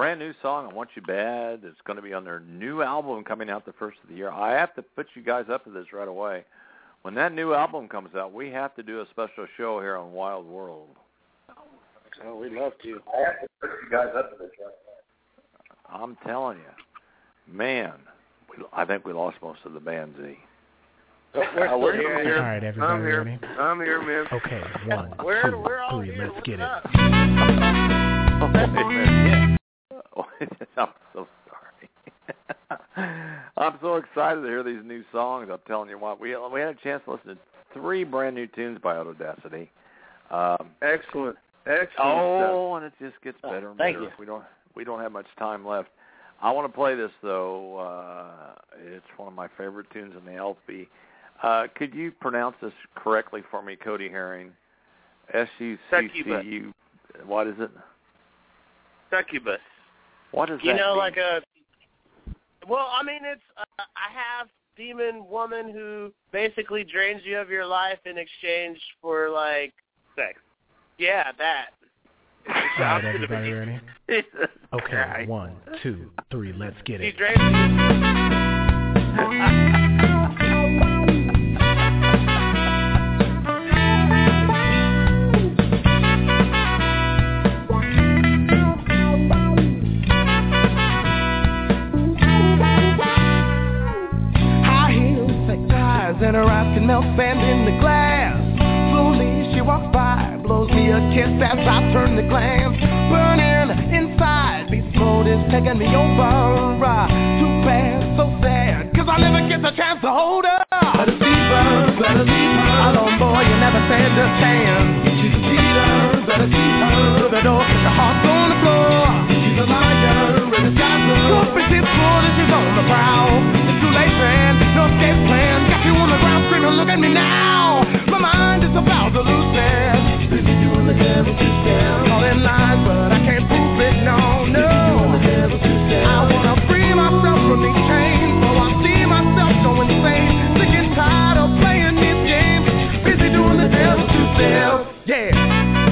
brand new song, I Want You Bad. It's going to be on their new album coming out the first of the year. I have to put you guys up to this right away. When that new album comes out, we have to do a special show here on Wild World. Oh, we'd love to. I have to put you guys up to this right away. I'm telling you, man, we, I think we lost most of the band, Z. Oh, we're uh, we're here. here. All right, everybody I'm here. ready? I'm here, man. Okay, one, we're, two, we're all three, here. let's What's get up? it. Oh, I'm so sorry. I'm so excited to hear these new songs. I'm telling you what, we we had a chance to listen to three brand new tunes by Autodacity. Um, Excellent. Excellent. Oh, and it just gets better Oh, and thank better. you. We don't we don't have much time left. I want to play this though. Uh, it's one of my favorite tunes in the L P. Uh, could you pronounce this correctly for me, Cody Herring? S U C C U. What is it? Succubus. What does you that know, mean? like a. Well, I mean, it's uh, I have demon woman who basically drains you of your life in exchange for like sex. Yeah, that. All right, everybody ready? Okay, one, two, three, let's get She it. drains you. And her eyes can melt sand in the glass. Slowly she walks by, blows me a kiss as I turn the glance. Burning inside, beast mode is taking me over. Uh, too bad, so sad, cause I never get the chance to hold her. Better leave her, better leave her. Alone boy, you never stand a chance. She's a cheater, better keep her. Through the door, cause her heart's on the floor. She's a liar, and a gossip. Truth is cold and she's on the prowl. It's too late, man, no escape plan. Got you on the ground screaming, look at me now. My mind is about to lose it. Busy doing the devil to tell. All in line, but I can't prove it, no, no. I wanna free myself from these chains, so I see myself go insane. Sick and tired of playing these games. Busy doing the devil to tell. Yeah.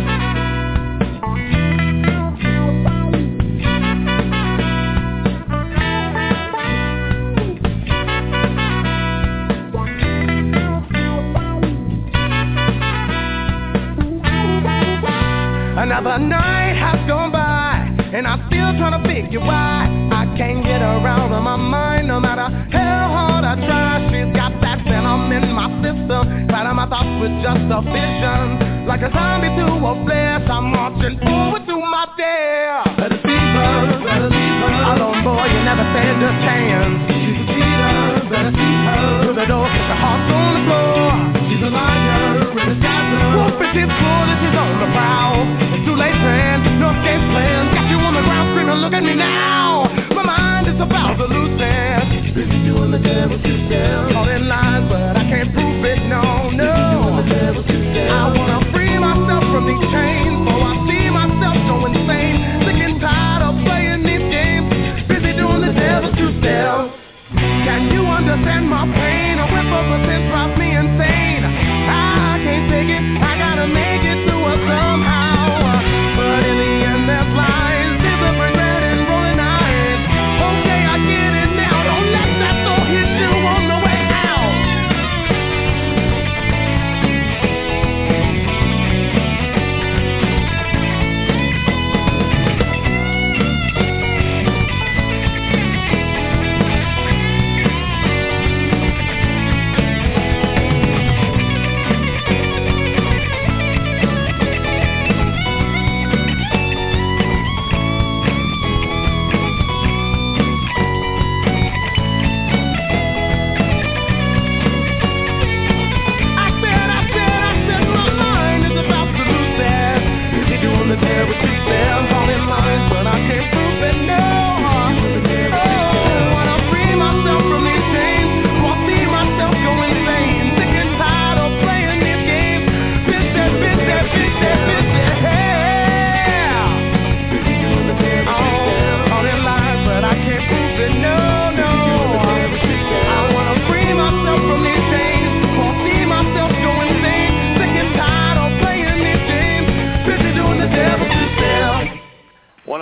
Another night has gone by, and I'm still trying to figure why I can't get her out of my mind. No matter how hard I try, she's got that venom in my system. Fighting my thoughts with just a vision. Like a zombie to a flesh, I'm marching forward to my death. Better leave her, better leave her. Alone boy, you never stand a chance. She's a cheater, better keep her. Through the door, cause her heart's on the floor. She's a liar, and a gossip. Wolf is his cold and she's on the prowl. Too late, man, no escape plan. Got you on the ground screaming, look at me now. My mind is about to lose it. Busy doing the devil to tell. All in lines, but I can't prove it, no, no. I wanna free myself from these chains, so I see myself go insane. Sick and tired of playing these games. Busy doing the devil to tell. Can you understand my pain? A whip of a sense,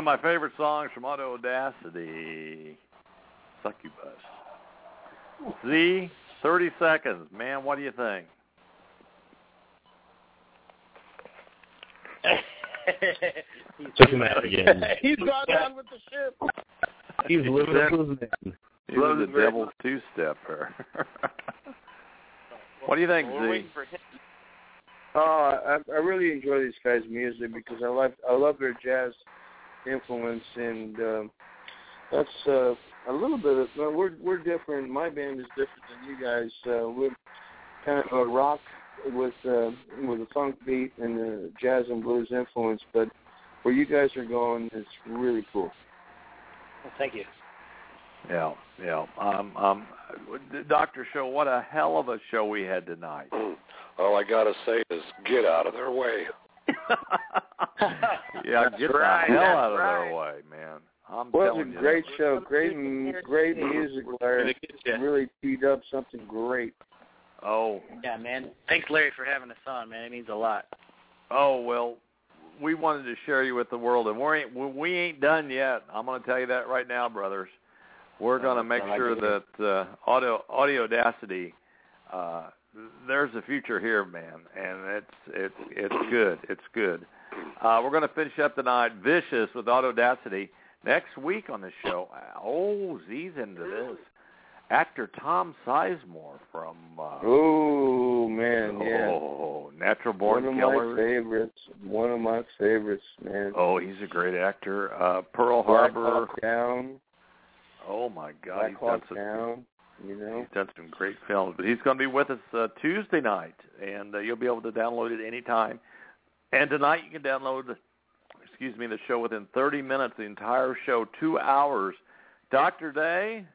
of my favorite songs from Auto Audacity, Succubus. Z, thirty seconds. Man, what do you think? Took him out again. He's gone down with the ship. He's living up to his name. He was the devil's two-stepper. What do you think, Z? Oh, I, I really enjoy these guys' music because I love I love their jazz influence, and um, that's uh, a little bit of well, we're we're different. My band is different than you guys. Uh, we're kind of a rock with uh, with a funk beat and a jazz and blues influence, but where you guys are going is really cool. Well, thank you. Yeah, yeah. Um, um, Doctor Show, what a hell of a show we had tonight. All I gotta say is get out of their way. Yeah, That's get right, the hell that's out of right. their way, man. I'm Well, it telling was a you. great show, great, m- great music, Larry. Really teed up something great. Oh. Yeah, man. Thanks, Larry, for having us on, man. It means a lot. Oh, well, we wanted to share you with the world, and we ain't, we ain't done yet. I'm going to tell you that right now, brothers. We're going to make I like sure it. that uh, Audio Audio Audacity, uh, there's a future here, man, and it's it's it's good. It's good. Uh, we're going to finish up tonight, Vicious with Audio Audacity. Next week on the show, oh, Z's into this. Actor Tom Sizemore from uh, Oh man, yeah. Oh, Natural Born One of Killers. my favorites. One of my favorites, man. Oh, he's a great actor. Uh, Pearl Black Harbor. Hawk Down. Oh my God, Black he's Hawk done some, Down. You know, he's done some great films. But he's going to be with us uh, Tuesday night, and uh, you'll be able to download it anytime. And tonight you can download, excuse me, the show within thirty minutes. The entire show, two hours. Doctor Day.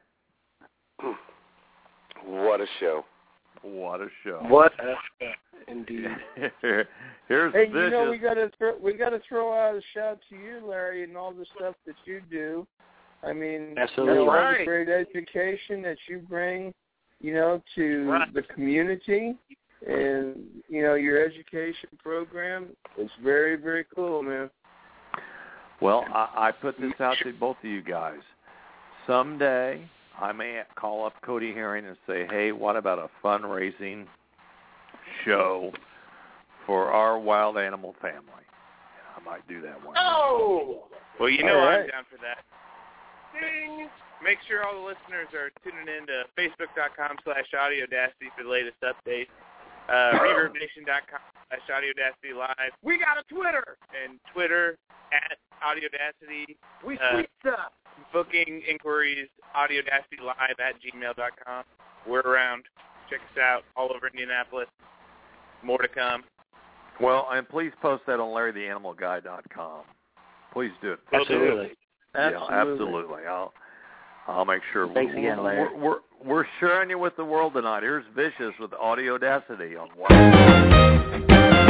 What a show. What a show. What a show, indeed. Here's hey, Vicious. you know we got to throw, we got to throw out a shout to you, Larry, and all the stuff that you do. I mean, Absolutely. you know, all Right. the great education that you bring, you know, to Right. the community, and you know your education program is very, very cool, man. Well, I, I put this out to both of you guys. Someday I may call up Cody Herring and say, hey, what about a fundraising show for our wild animal family? I might do that one. Oh! Well, you know All I'm right. down for that. Ding! Make sure all the listeners are tuning in to facebook.com slash audiodacity for the latest updates. Uh, reverbnation.com slash audiodacity live. We got a Twitter! And Twitter at audiodacity. We Uh, tweet stuff. Booking inquiries, audiodacitylive at gmail dot com. We're around. Check us out all over Indianapolis. More to come. Well, and please post that on larry the animal guy dot com. Please do it. Absolutely. Yeah, absolutely. I'll I'll make sure. Thanks we're, again, Larry. We're, we're, we're sharing you with the world tonight. Here's Vicious with Audio Audacity on Wild.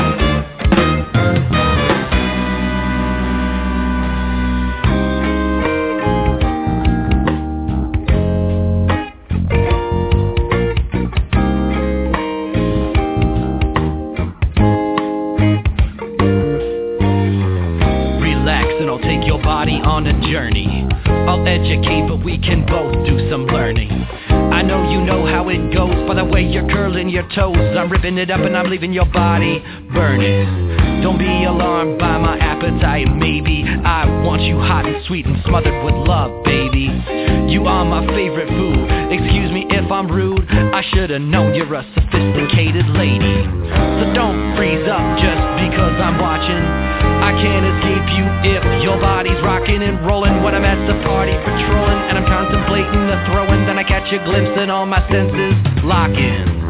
On a journey, I'll educate, but we can both do some learning. I know you know how it goes by the way you're curling your toes. I'm ripping it up and I'm leaving your body burning. Don't be alarmed by my appetite, maybe I want you hot and sweet and smothered with love, baby. You are my favorite food. Excuse me if I'm rude, I should've known you're a sophisticated lady. So don't freeze up just because I'm watching. I can't escape you if your body's rocking and rolling when I'm at the party patrolling and I'm contemplating the throwing. Then I catch a glimpse and all my senses lock in.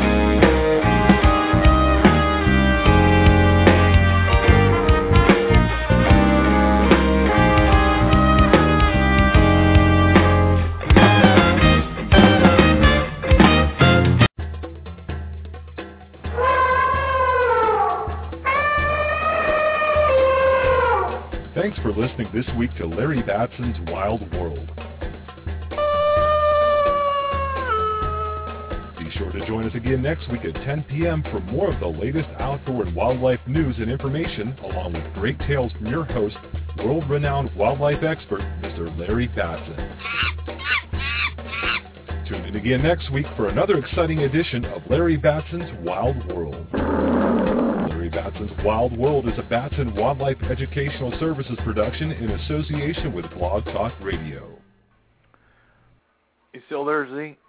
Thanks for listening this week to Larry Batson's Wild World. Be sure to join us again next week at ten p.m. for more of the latest outdoor and wildlife news and information, along with great tales from your host, world-renowned wildlife expert, Mister Larry Batson. Tune in again next week for another exciting edition of Larry Batson's Wild World. Larry Batson's Wild World is a Batson Wildlife Educational Services production in association with Blog Talk Radio. You still there, Z?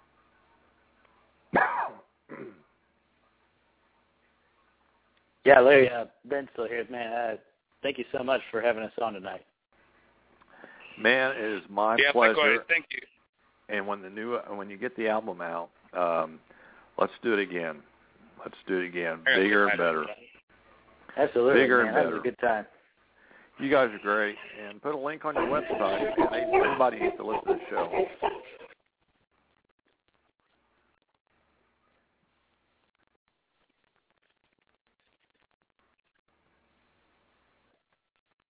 Yeah, Larry, uh, Ben's still here. Man, uh, thank you so much for having us on tonight. Man, it is my yeah, pleasure. Likewise. Thank you. And when the new when you get the album out, um, let's do it again. Let's do it again. Bigger and better. Absolutely, Bigger man. and That better. was a good time. You guys are great. And put a link on your website. And anybody needs to listen to the show.